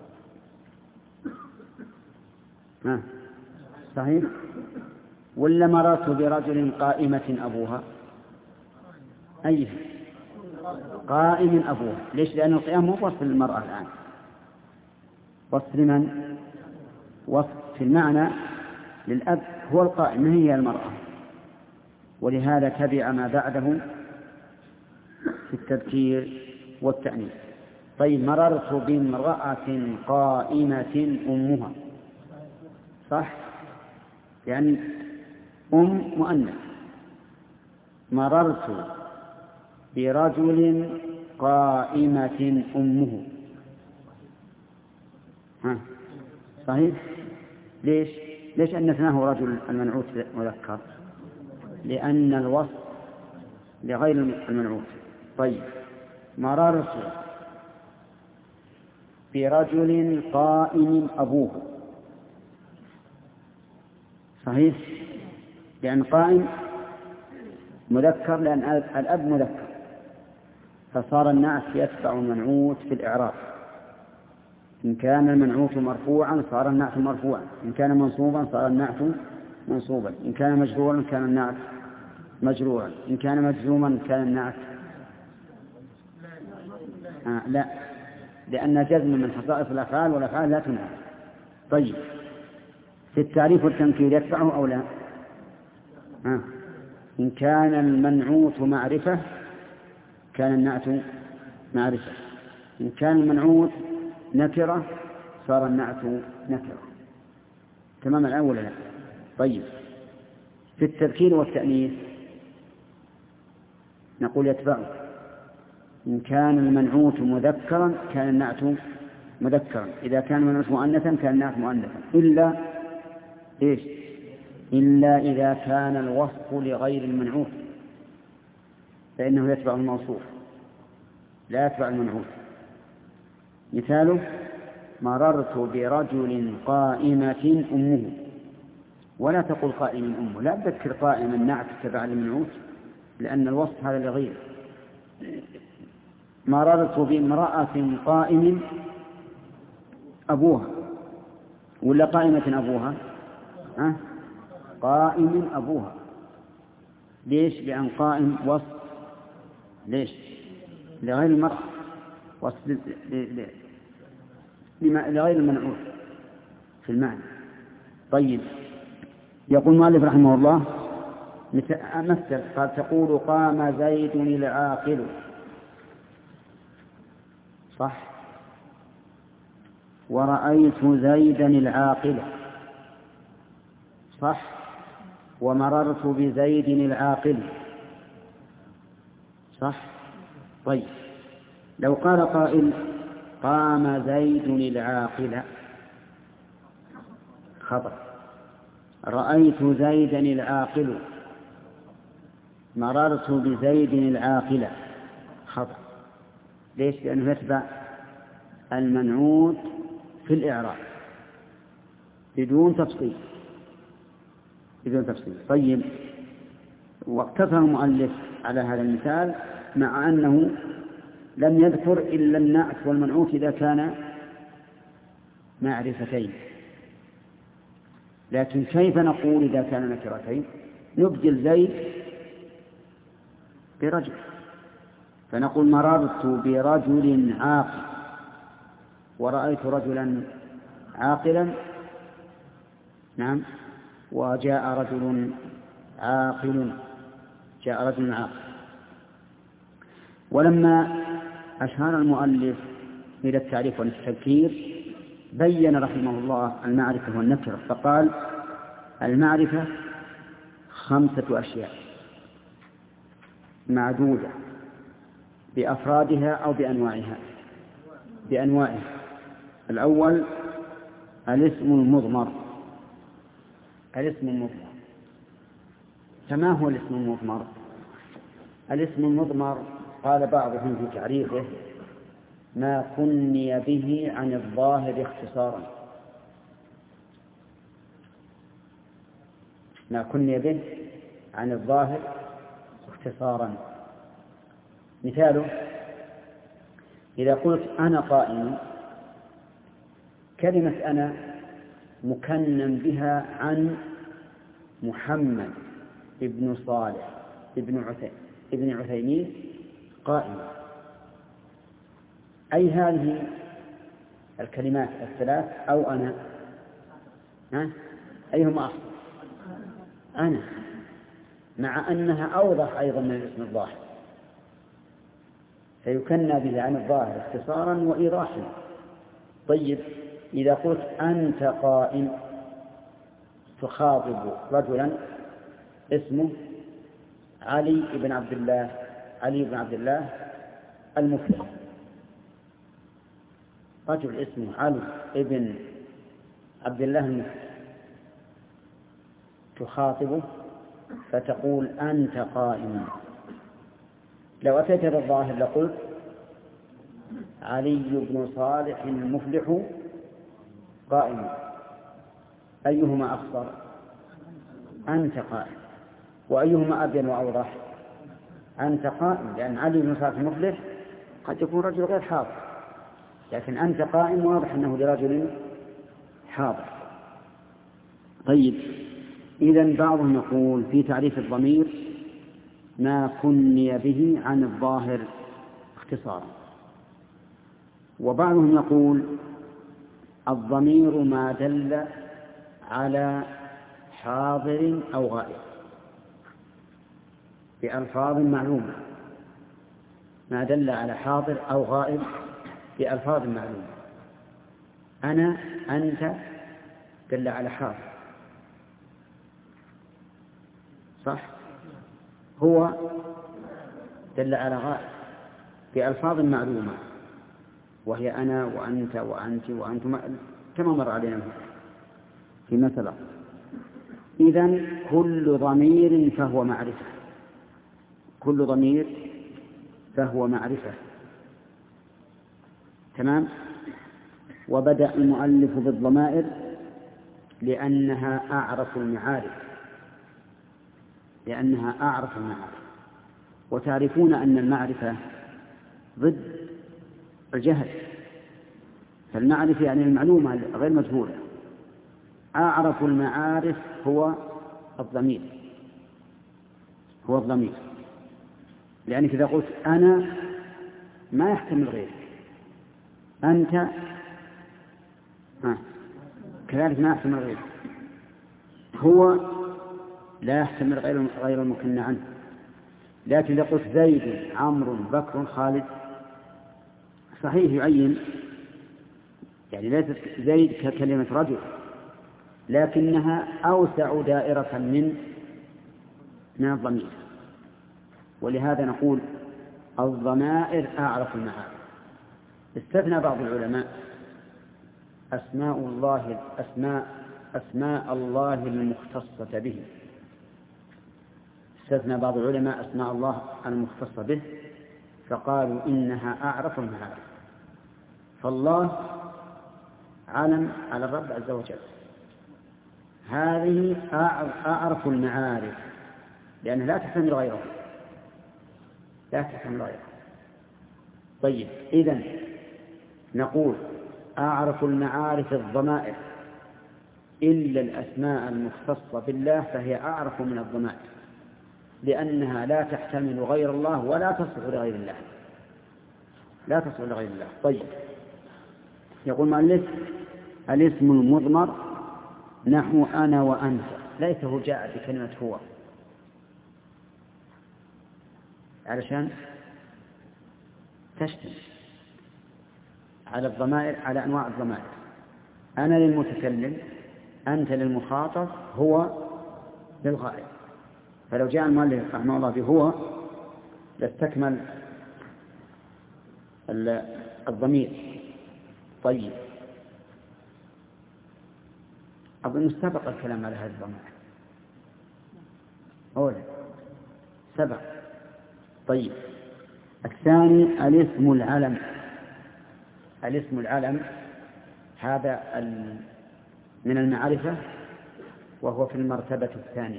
ها؟ صحيح، ولا مررت برجل قائمة أبوها؟ أيه قائم أبوها. ليش؟ لأن القيام مو وصف للمرأة الآن، وصف لمن؟ وصف في المعنى للأب هو القائم، ما هي المرأة، ولهذا تبع ما بعده في التذكير والتأنيث. طيب مررت بامرأة قائمة أمها صح، يعني أم مؤنث. مررت برجل قائمة أمه ها صحيح. ليش؟ ليش أنثناه رجل المنعوت مذكر؟ لأن الوصف لغير المنعوت. طيب مررت برجل قائم أبوه صحيح، لأن قائم مذكر، لأن الأب مذكر، فصار النعت يتبع المنعوت في الإعراب. إن كان المنعوت مرفوعا صار النعت مرفوعا، إن كان منصوبا صار النعت منصوبا، إن كان مجرورا كان النعت مجرورا، إن كان مجزوما كان النعت آه لا، لأن جزم من خصائص الأفعال والأفعال لا تنعت. طيب في التعريف والتنكير يتبعه أو لا؟ آه. إن كان المنعوت معرفة كان النعت معرفة، إن كان المنعوت نكرة صار النعت نكرة. تمام الأول لا؟ طيب في التذكير والتأنيث نقول يتبعه. إن كان المنعوت مذكرا كان النعت مذكرا، إذا كان المنعوت مؤنثا كان النعت مؤنثا، إلا إيش؟ إلا إذا كان الوصف لغير المنعوت فإنه يتبع الموصوف لا يتبع المنعوت. مثاله مررت برجل قائمة أمه، ولا تقول قائم أمه، لا تذكر قائم النعت تبع المنعوت لأن الوصف هذا لغير. مررت بامرأة قائم أبوها ولا قائمة أبوها؟ أه؟ قائم أبوها. ليش؟ لأن قائم وصف ليش؟ لغير المرأة، وصف لغير المنعوت في المعنى. طيب، يقول المؤلف رحمه الله مثل قال تقول قام زيد العاقل، صح؟ ورأيت زيدا العاقل، صح؟ ومررت بزيد العاقل، صح؟ طيب، لو قال قائل قام زيد العاقل خطأ، رأيت زيدا العاقل، مررت بزيد العاقل خطأ. ليش؟ لأنه يتبع المنعوت في الإعراب بدون تفصيل بدون تفصيل. طيب، واقتفى المؤلف على هذا المثال مع أنه لم يذكر إلا النعت والمنعوت إذا كان معرفتين، لكن كيف نقول إذا كان نكرتين؟ نبدل زيد برجل، فنقول مررت برجل عاقل ورأيت رجلا عاقلا، نعم، وجاء رجل عاقل، جاء رجل عاقل. ولما أشار المؤلف إلى التعريف والتذكير بين رحمه الله المعرفة والنكرة، فقال المعرفة خمسة أشياء معدودة بأفرادها أو بأنواعها بأنواعها الأول الاسم المضمر. الاسم المضمر، فما هو الاسم المضمر؟ الاسم المضمر قال بعضهم في تعريفه ما كني به عن الظاهر اختصارا، ما كني به عن الظاهر اختصارا. مثاله إذا قلت أنا قائم، كلمة أنا مكنن بها عن محمد ابن صالح ابن عثيمين ابن عثيمين قائم. أي هذه الكلمات الثلاث أو أنا؟ ها؟ أيهما أصل؟ أنا، مع أنها أوضح أيضا من الاسم الظاهر، فيكنى به عن الظاهر اختصارا وإيضاحا. طيب، إذا قلت أنت قائم تخاطب رجلا اسمه علي بن عبد الله علي بن عبد الله المفلح، رجل اسمه علي بن عبد الله المفلح، تخاطبه فتقول أنت قائم. لو أتيت بالظاهر لقلت علي بن صالح المفلح قائم، أيهما أخطر؟ أنت قائم. وأيهما أبين وأوضح؟ أنت قائم، لأن علي بن صالح المفلح قد يكون رجل غير حاضر، لكن أنت قائم واضح أنه لرجل حاضر. طيب، إذن بعضهم يقول في تعريف الضمير ما كني به عن الظاهر اختصارا، وبعضهم يقول الضمير ما دل على حاضر أو غائب بألفاظ معلومة، ما دل على حاضر أو غائب بألفاظ معلومة. أنا أنت دل على حاضر، صح؟ هو دل على غائب بألفاظ معلومة، وهي أنا وأنت وأنت وأنتم كما مر علينا في مثلا. إذن كل ضمير فهو معرفة، كل ضمير فهو معرفة، تمام. وبدأ المؤلف بالضمائر لأنها أعرف المعارف لأنها أعرف المعارف وتعرفون أن المعرفة ضد الجهل، فالمعرفة يعني المعلومة غير مجهولة، أعرف المعارف هو الضمير هو الضمير لأنك إذا قلت أنا ما يحتمل غيرك، أنت آه. كذلك ما يحتمل غيرك، هو لا يحتمل غير غير المكنى عنه. لكن إذا قلت زيد عمرو بكر خالد صحيح يعين، يعني ليست زيد ككلمة رجل لكنها أوسع دائرة من من الضمير، ولهذا نقول الضمائر أعرف المعارف. استثنى بعض العلماء أسماء الله أسماء أسماء الله المختصة به، استثنى بعض العلماء أسماء الله المختصة به فقالوا إنها أعرف المعارف. فالله علم على الرب عز وجل، هذه أعرف المعارف لأنها لا تحتمل غيره لا تحتمل غيره. طيب إذن نقول أعرف المعارف الضمائر إلا الأسماء المختصة بالله فهي أعرف من الضمائر لأنها لا تحتمل غير الله ولا تصلح لغير الله لا تصلح لغير الله. طيب يقول مؤلف الاسم المضمر نحو أنا وأنت ليته جاء بكلمة هو علشان تشتمل على الضمائر على أنواع الضمائر. أنا للمتكلم، أنت للمخاطب، هو للغائب. فلو جاء المؤلف رحمه الله بهو لاستكمل الضمير. طيب أظن سبق الكلام على هذه الضمائر أولا سبق. طيب الثاني الاسم العلم. الاسم العلم هذا من المعرفة وهو في المرتبة الثانية.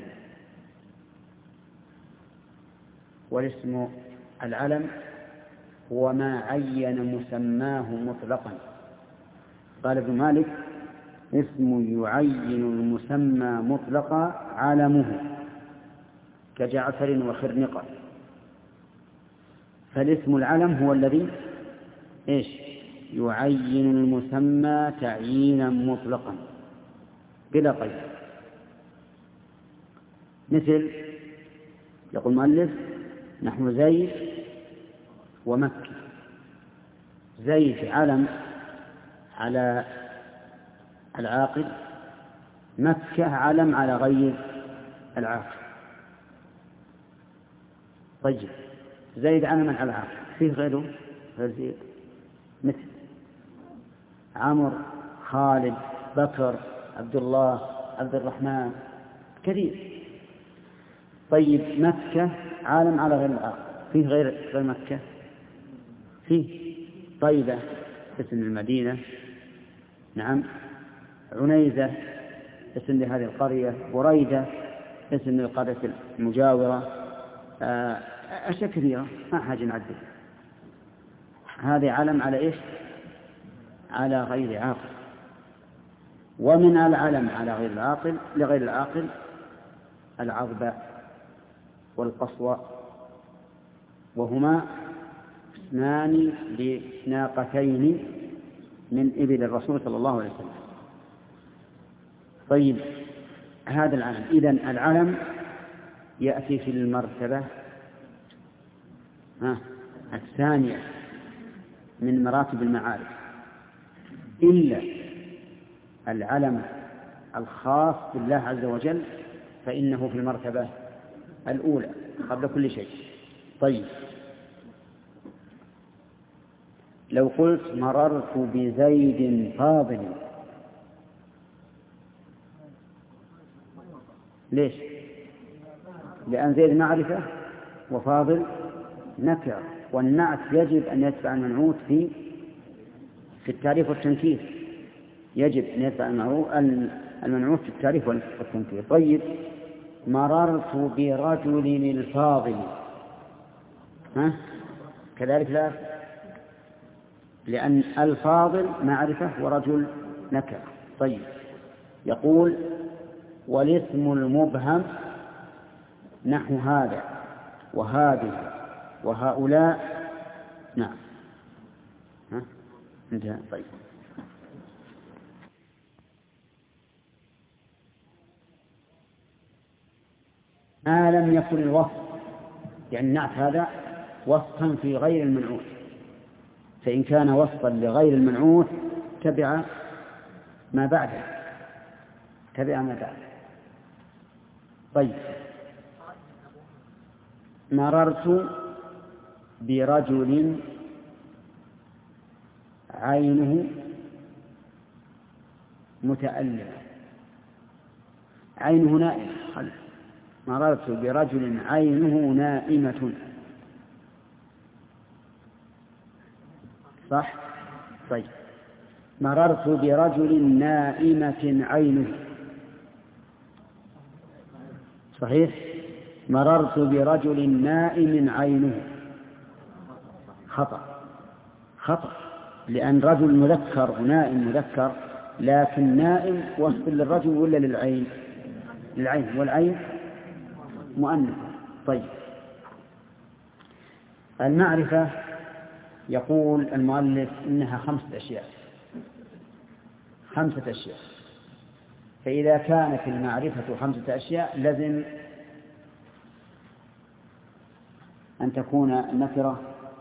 والاسم العلم هو ما عين مسماه مطلقا. قال ابن مالك اسم يعين المسمى مطلقا علمه كجعفر وخرنقة. فالاسم العلم هو الذي إيش يعين المسمى تعيينا مطلقا بلا قيد. مثل يقول المؤلف نحن زيد ومكة. زيد علم على العاقل، مكة علم على غير العاقل. طيب زيد علم على العاقل فيه غيره غير زيد مثل عمر خالد بكر عبد الله عبد الرحمن كثير. طيب مكة عالم على غير العاقل فيه غير غير مكة فيه طيبة اسم المدينة، نعم، عنيزة اسم لهذه القرية، بريدة اسم للقرية المجاورة، أشياء كثيرة ما حاجة نعدل. هذه علم على إيش على غير عاقل. ومن العلم على غير العاقل لغير العاقل العظبة والقصوى، وهما اثنان لناقتين من إبل الرسول صلى الله عليه وسلم. طيب هذا العلم إذن العلم يأتي في المرتبة ها الثانية من مراتب المعارف إلا العلم الخاص بالله عز وجل فإنه في المرتبة الأولى قبل كل شيء. طيب لو قلت مررت بزيد فاضل ليش؟ لأن زيد معرفة وفاضل نكرة، والنعت يجب أن يتبع المنعوت في في التعريف والتنكير، يجب أن يتبع المنعوت في التعريف والتنكير. طيب مررت برجل الفاضل ها كذلك لا، لأن الفاضل معرفة ورجل نكرة. طيب يقول والاسم المبهم نحو هذا وهذه وهؤلاء. نعم. ها؟ انتهى. طيب. ما لم يكن الوصف، يعني نعت هذا وصفا في غير المنعوت، فإن كان وصفا لغير المنعوت تبع ما بعده تبع ما بعده. طيب. مررت برجل عينه متألمة. عينه نائمة. مررت برجل عينه نائمة. صح؟ طيب. مررت برجل نائمة عينه. صحيح؟ مررت برجل نائم عينه. خطأ. خطأ، لأن رجل مذكر ونائم مذكر، لكن نائم وصف للرجل ولا للعين؟ للعين، والعين مؤنث. طيب. المعرفة يقول المؤلف إنها خمسة أشياء. خمسة أشياء. فإذا كانت المعرفة خمسة أشياء لازم أن تكون النكرة.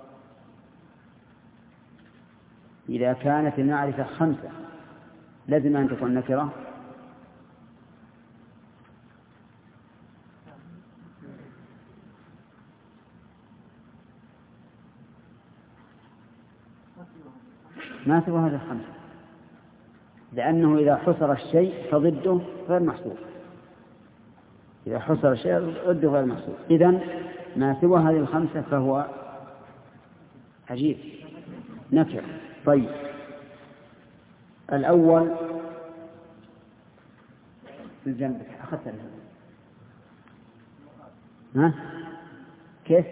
إذا كانت المعرفة خمسة لازم أن تكون نكرة. ما سوى هذه الخمسة، لأنه إذا حصر الشيء فضده غير محصور. إذا حصر الشيء ضده غير محصور. إذن ما سوى هذه الخمسة فهو عجيب نكر. طيب. الأول الجنب. أخذت الجنب. ها؟ كيف؟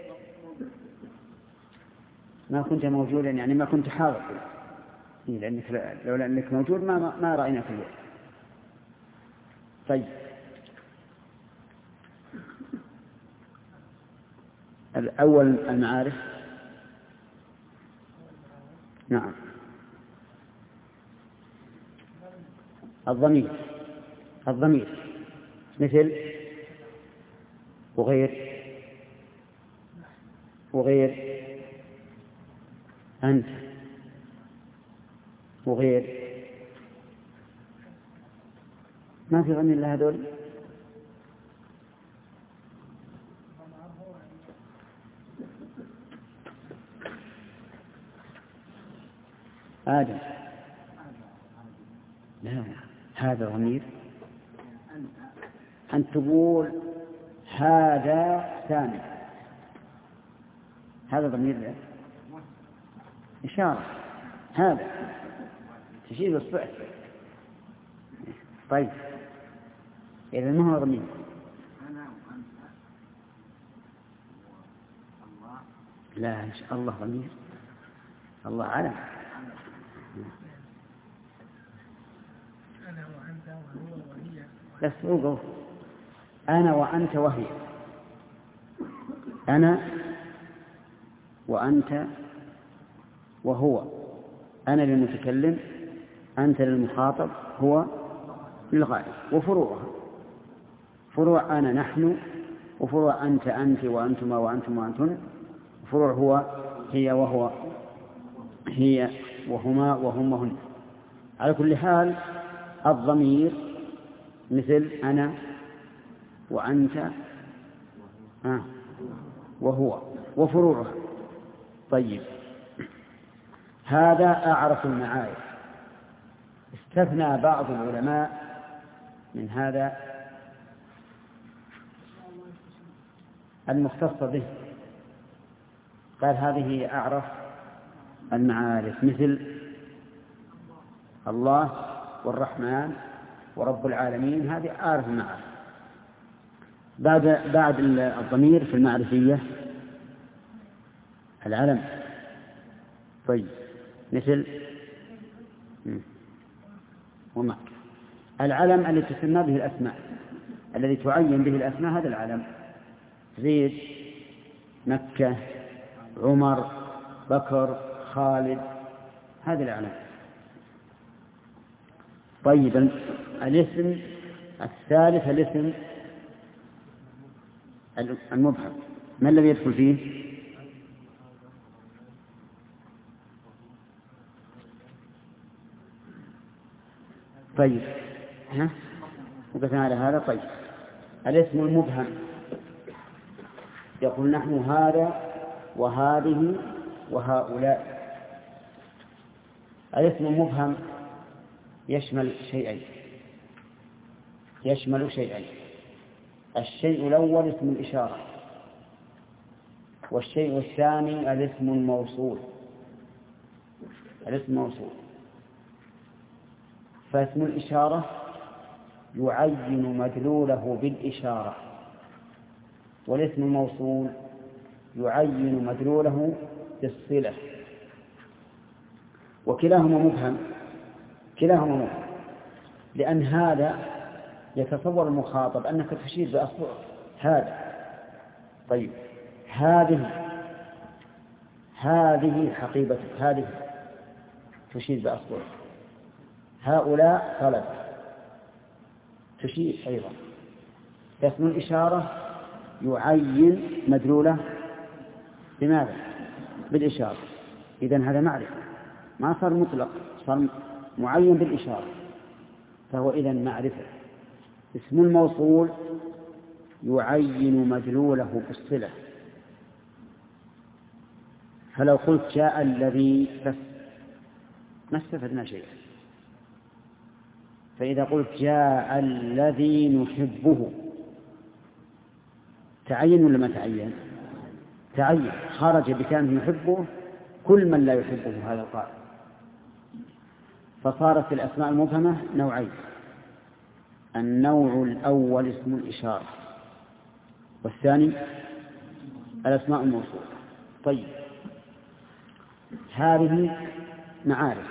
ما كنت موجودا، يعني ما كنت حاضر، لأنك لو لأنك موجود ما ما رأيناك اليوم. طيب. الأول المعارف. نعم. الضمير. الضمير مثل وغير وغير أنت وغير. ما في ضمير إلا هذول. آدم. لا، هذا ضمير. أن تقول هذا ثاني، هذا ضمير له إشارة. هذا تشير بالصفة. طيب. إذا ما هو ضمير. لا، إن شاء الله ضمير. الله أعلم. أنا وأنت وهو وهي. بس أوقف. أنا وأنت وهي. أنا وأنت وهو. أنا للمتكلم، أنت للمخاطب، هو للغائب. وفروعها فروع أنا نحن، وفروع أنت أنت وأنتما وأنتم وأنتن، وفروع هو هي وهو هي وهما وهم وهن. على كل حال الضمير مثل أنا وأنت آه وهو وفروعها. طيب. هذا أعرف المعارف. استثنى بعض العلماء من هذا المختص به، قال هذه أعرف المعارف، مثل الله والرحمن ورب العالمين، هذه أعرف المعارف. بعد بعد الضمير في المعرفية العلم. طيب. مثل ومعك. العلم الذي تسمى به الأسماء، الذي تعين به الأسماء هذا العلم. زيد، مكة، عمر، بكر، خالد، هذا العلم. طيب الاسم الثالث الاسم المبهم، ما الذي يدخل فيه؟ طيب ها وقفنا على هذا. طيب الاسم المبهم يقول نحن هذا وهذه وهؤلاء. الاسم المبهم يشمل شيئين يشمل شيئين الشيء الأول اسم الإشارة، والشيء الثاني الاسم الموصول. الاسم الموصول فاسم الإشارة يعين مدلوله بالإشارة، والاسم الموصول يعين مدلوله بالصلة، وكلاهما مبهم كلاهما مبهم لأن هذا يتصور المخاطب أنك تشير بأصبعك هذا. طيب هذه هذه حقيبتك، هذه تشير بأصبعك. هؤلاء طلب تشير أيضا. اسم الإشارة يعين مدلوله بماذا؟ بالإشارة. إذن هذا معرفة، ما صار مطلق، صار معين بالإشارة، فهو إذن معرفة. اسم الموصول يعين مدلوله بالصلة، فلو قلت جاء الذي بس ما استفدنا شيئا. فإذا قلت جاء الذي نحبه تعين ولا ما تعين؟ تعين، خرج بكلمة يحبه كل من لا يحبه هذا القائل. فصارت الأسماء المبهمة نوعين: النوع الأول اسم الإشارة، والثاني الأسماء الموصولة. طيب هذه معارف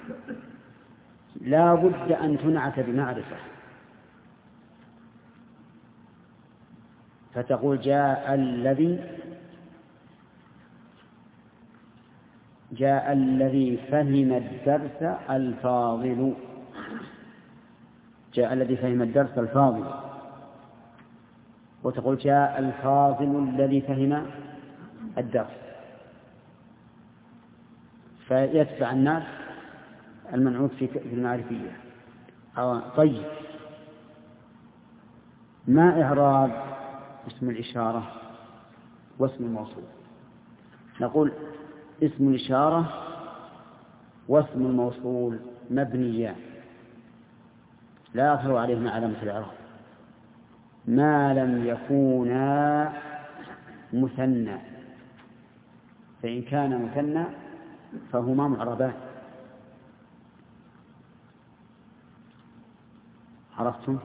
لا بد أن تنعت بمعرفة، فتقول جاء الذي جاء الذي فهم الدرس الفاضل. جاء الذي فهم الدرس الفاضل، وتقول جاء الفاضل الذي فهم الدرس، فيتبع الناس المنعوت في المعرفية. طيب ما إعراب اسم الإشارة واسم الموصول؟ نقول اسم الإشارة واسم الموصول مبنيان لا يظهر عليهما علامة الإعراب ما لم يكونا مثنى، فإن كان مثنى فهما معربان. عرفتم؟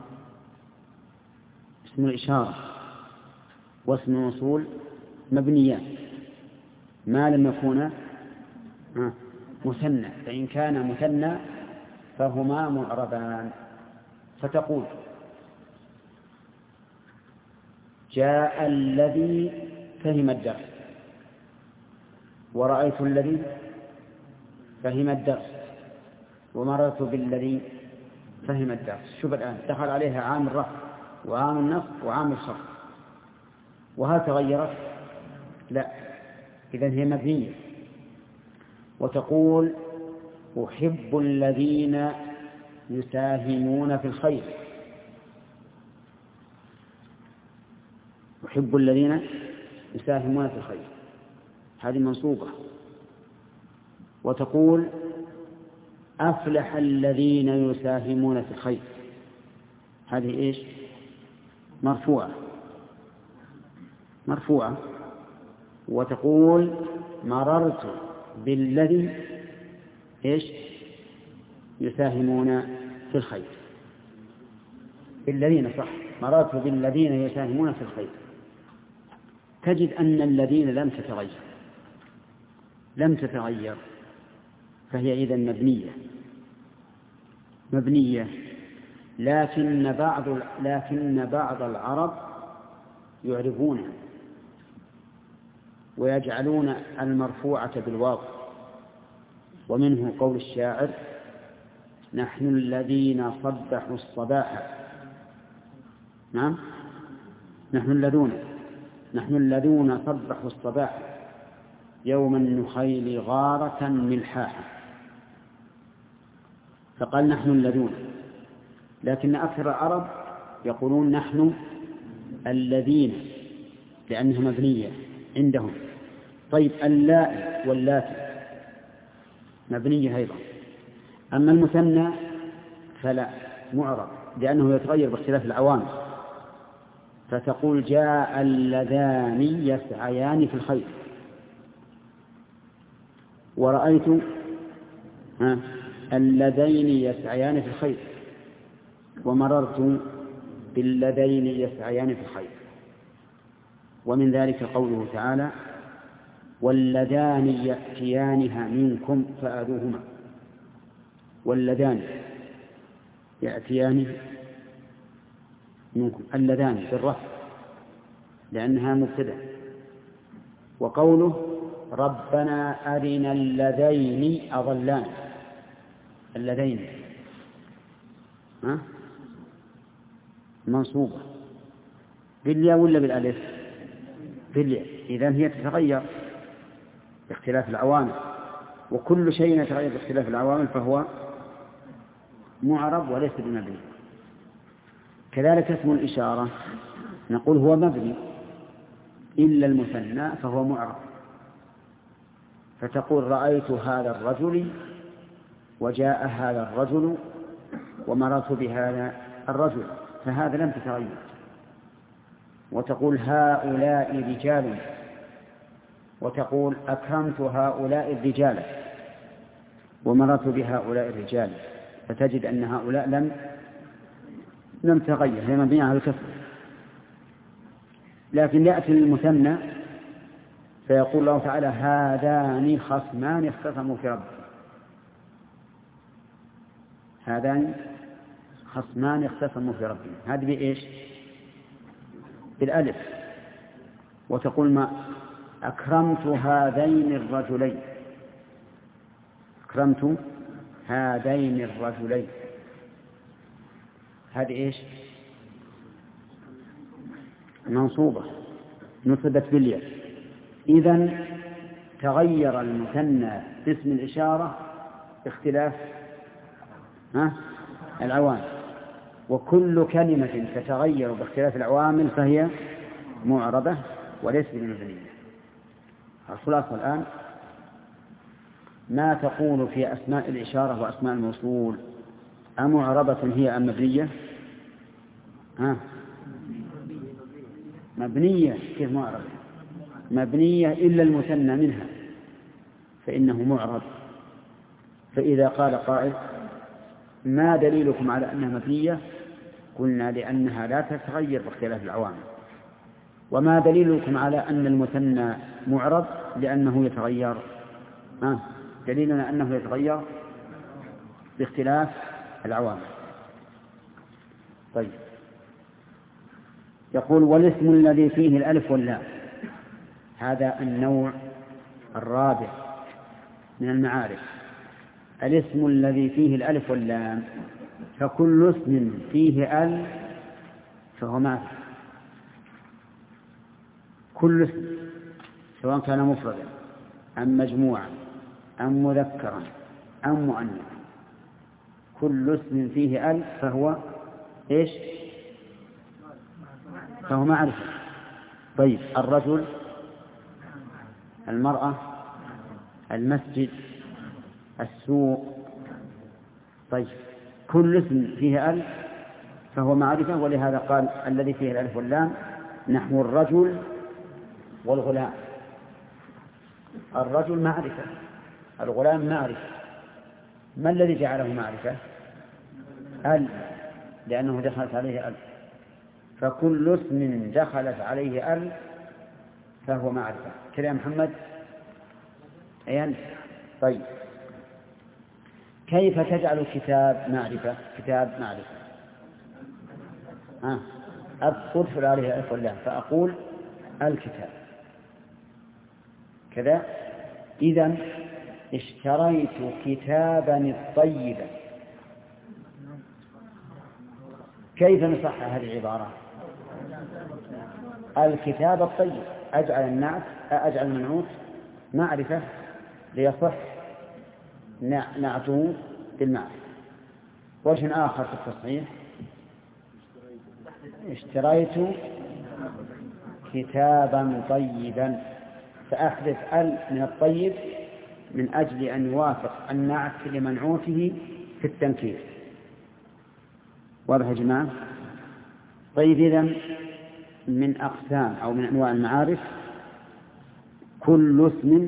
اسم الإشارة واسم الموصول مبنيان ما لم يكونا مثنى، فإن كان مثنى فهما معربان. فتقول جاء الذي فهم الدرس، ورأيت الذي فهم الدرس، ومررت بالذي فهم الدرس. شوف الآن دخل عليها عامل الرفع وعامل النصب وعامل الخفض، وهل تغيرت؟ لا، إذن هي مبنية. وتقول أحب الذين يساهمون في الخير، أحب الذين يساهمون في الخير، هذه منصوبة. وتقول أفلح الذين يساهمون في الخير، هذه إيش؟ مرفوعة مرفوعة. وتقول مررت بالذي إيش؟ يساهمون في الخير، بالذين صح، مررت بالذين يساهمون في الخير. تجد أن الذين لم تتغير لم تتغير فهي إذن مبنية مبنية لكن بعض لكن بعض العرب يعربونها ويجعلون المرفوعة بالواو، ومنه قول الشاعر: نحن الذين صبحوا الصباح. نعم، نحن الذين نحن الذين صبحوا الصباح يوم النخيل غارة ملحاحا. فقال نحن الذين، لكن أكثر العرب يقولون نحن الذين لأنها مبنية عندهم. طيب اللائي واللاتي مبنية أيضا. أما المثنى فلا، معرب لأنه يتغير باختلاف العوامل، فتقول جاء اللذان يسعيان في الخير، ورأيت اللذين يسعيان في الخير، ومررت باللذين يسعيان في الخير. ومن ذلك قوله تعالى: واللذان يأتيانها منكم فآذوهما. واللذان يأتيان منكم، اللذان بالرفع لأنها مبتدأ. وقوله ربنا أرنا اللذين أضلان، اللذين ها منصوبة بالياء ولا بالألف؟ بالياء. إذن هي تتغير باختلاف العوامل، وكل شيء يتغير باختلاف العوامل فهو معرب وليس بمبني. كذلك اسم الإشارة نقول هو مبني إلا المثنى فهو معرب، فتقول رأيت هذا الرجل وجاء هذا الرجل ومررت بهذا الرجل، فهذا لم تتغير. وتقول هؤلاء رجال، وتقول أكرمت هؤلاء الرجال ومررت بهؤلاء الرجال، فتجد أن هؤلاء لم لم تغير، هي مبنية على الكسر. لكن يأتي المثنى فيقول الله تعالى هذان خصمان اختصموا في ربهم، هذان خصمان اختصموا في ربهم، هذه بإيش؟ بالألف. وتقول ما أكرمت هذين الرجلين، أكرمت هذين الرجلين، هذه إيش؟ منصوبة نصبت بالياء. إذن تغير المثنى باسم الإشارة باختلاف ها العوامل، وكل كلمة تتغير باختلاف العوامل فهي معربة وليس بمبنية. الخلاصة الآن ما تقول في أسماء الإشارة وأسماء الموصول، أمعربة هي أم مبنية؟ ها مبنية. كيف معربة؟ مبنية إلا المثنى منها فإنه معرب. فإذا قال قائل ما دليلكم على أنها مبنية؟ قلنا لأنها لا تتغير باختلاف العوامل. وما دليلكم على أن المثنى معرب؟ لأنه يتغير. آه. دليلنا أنه يتغير باختلاف العوامل. طيب، يقول والاسم الذي فيه الألف واللام، هذا النوع الرابع من المعارف. الاسم الذي فيه الألف واللام، فكل اسم فيه ال فهو معرفة. كل اسم سواء كان مفردا أم مجموعا أم مذكرا أم مؤنثا، كل اسم فيه ال فهو إيش؟ فهو معرفة. طيب، الرجل، المرأة، المسجد، السوق. طيب، كل اسم فيه ال فهو معرفة، ولهذا قال الذي فيه الألف واللام نحو الرجل والغلام. الرجل معرفة، الغلام معرفة. ما الذي جعله معرفة؟ ال، لأنه دخلت عليه ال. فكل اسم دخلت عليه ال فهو معرفة. كده يا محمد؟ أين؟ طيب، كيف تجعل كتاب معرفة؟ كتاب معرفة ها أدخل عليه ألف واللام فأقول الكتاب كذا. إذن اشتريت كتابا طيبا. كيف نصح هذه العبارة؟ الكتاب الطيب أجعل النعت أجعل المنعوت معرفة ليصح نعته بالمعرفة. وجه آخر في التصحيح اشتريت كتابا طيبا فأحذف ال من الطيب من أجل أن يوافق النعت لمنعوته في التنكير. واضح يا جماعة؟ طيب إذن من أقسام أو من أنواع المعارف كل اسم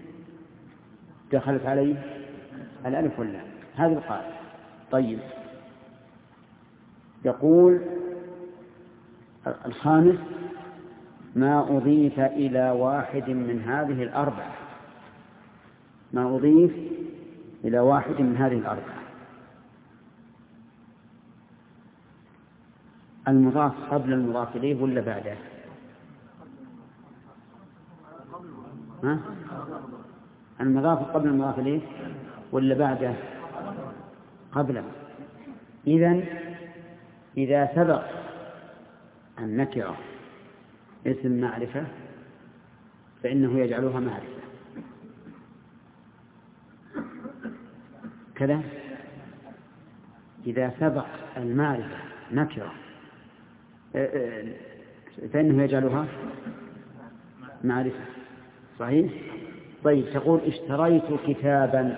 دخلت عليه الألف واللام. هذه القاعدة. طيب يقول الخامس ما أضيف إلى واحد من هذه الأربعة. ما أضيف إلى واحد من هذه الأربعة. المضاف قبل المضاف إليه ولا بعده؟ ها؟ المضاف قبل المضاف إليه ولا بعده؟ قبله. إذن إذا سبق النكرة اسم معرفة فإنه يجعلها معرفة كذا. إذا سبق المعرفة نكرة فإنه يجعلها معرفة. صحيح؟ طيب تقول اشتريت كتابا.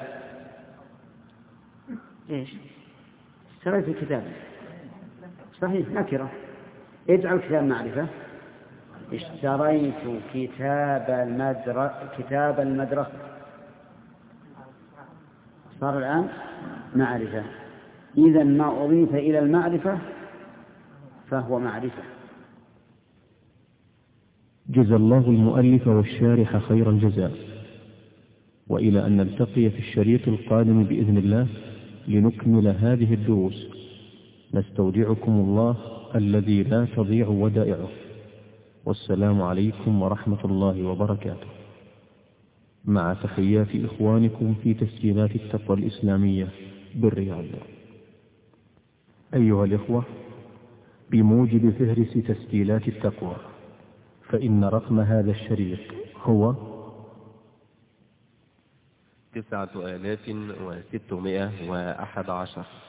إيش؟ اشتريت كتابا صحيح نكرة. اجعل كتاب معرفة. اشتريت كتاب المدرسة كتاب المدرسة صار الآن معرفة. إذن ما أضيف إلى المعرفة فهو معرفة. جزى الله المؤلف والشارح خير الجزاء، وإلى أن نلتقي في الشريط القادم بإذن الله لنكمل هذه الدروس، نستودعكم الله الذي لا تضيع ودائعه، والسلام عليكم ورحمة الله وبركاته، مع تحيات إخوانكم في تسجيلات التقوى الإسلامية بالرياض. أيها الإخوة، بموجب فهرس تسجيلات التقوى فإن رقم هذا الشريط هو تسعة آلاف وستمائة وأحد عشر.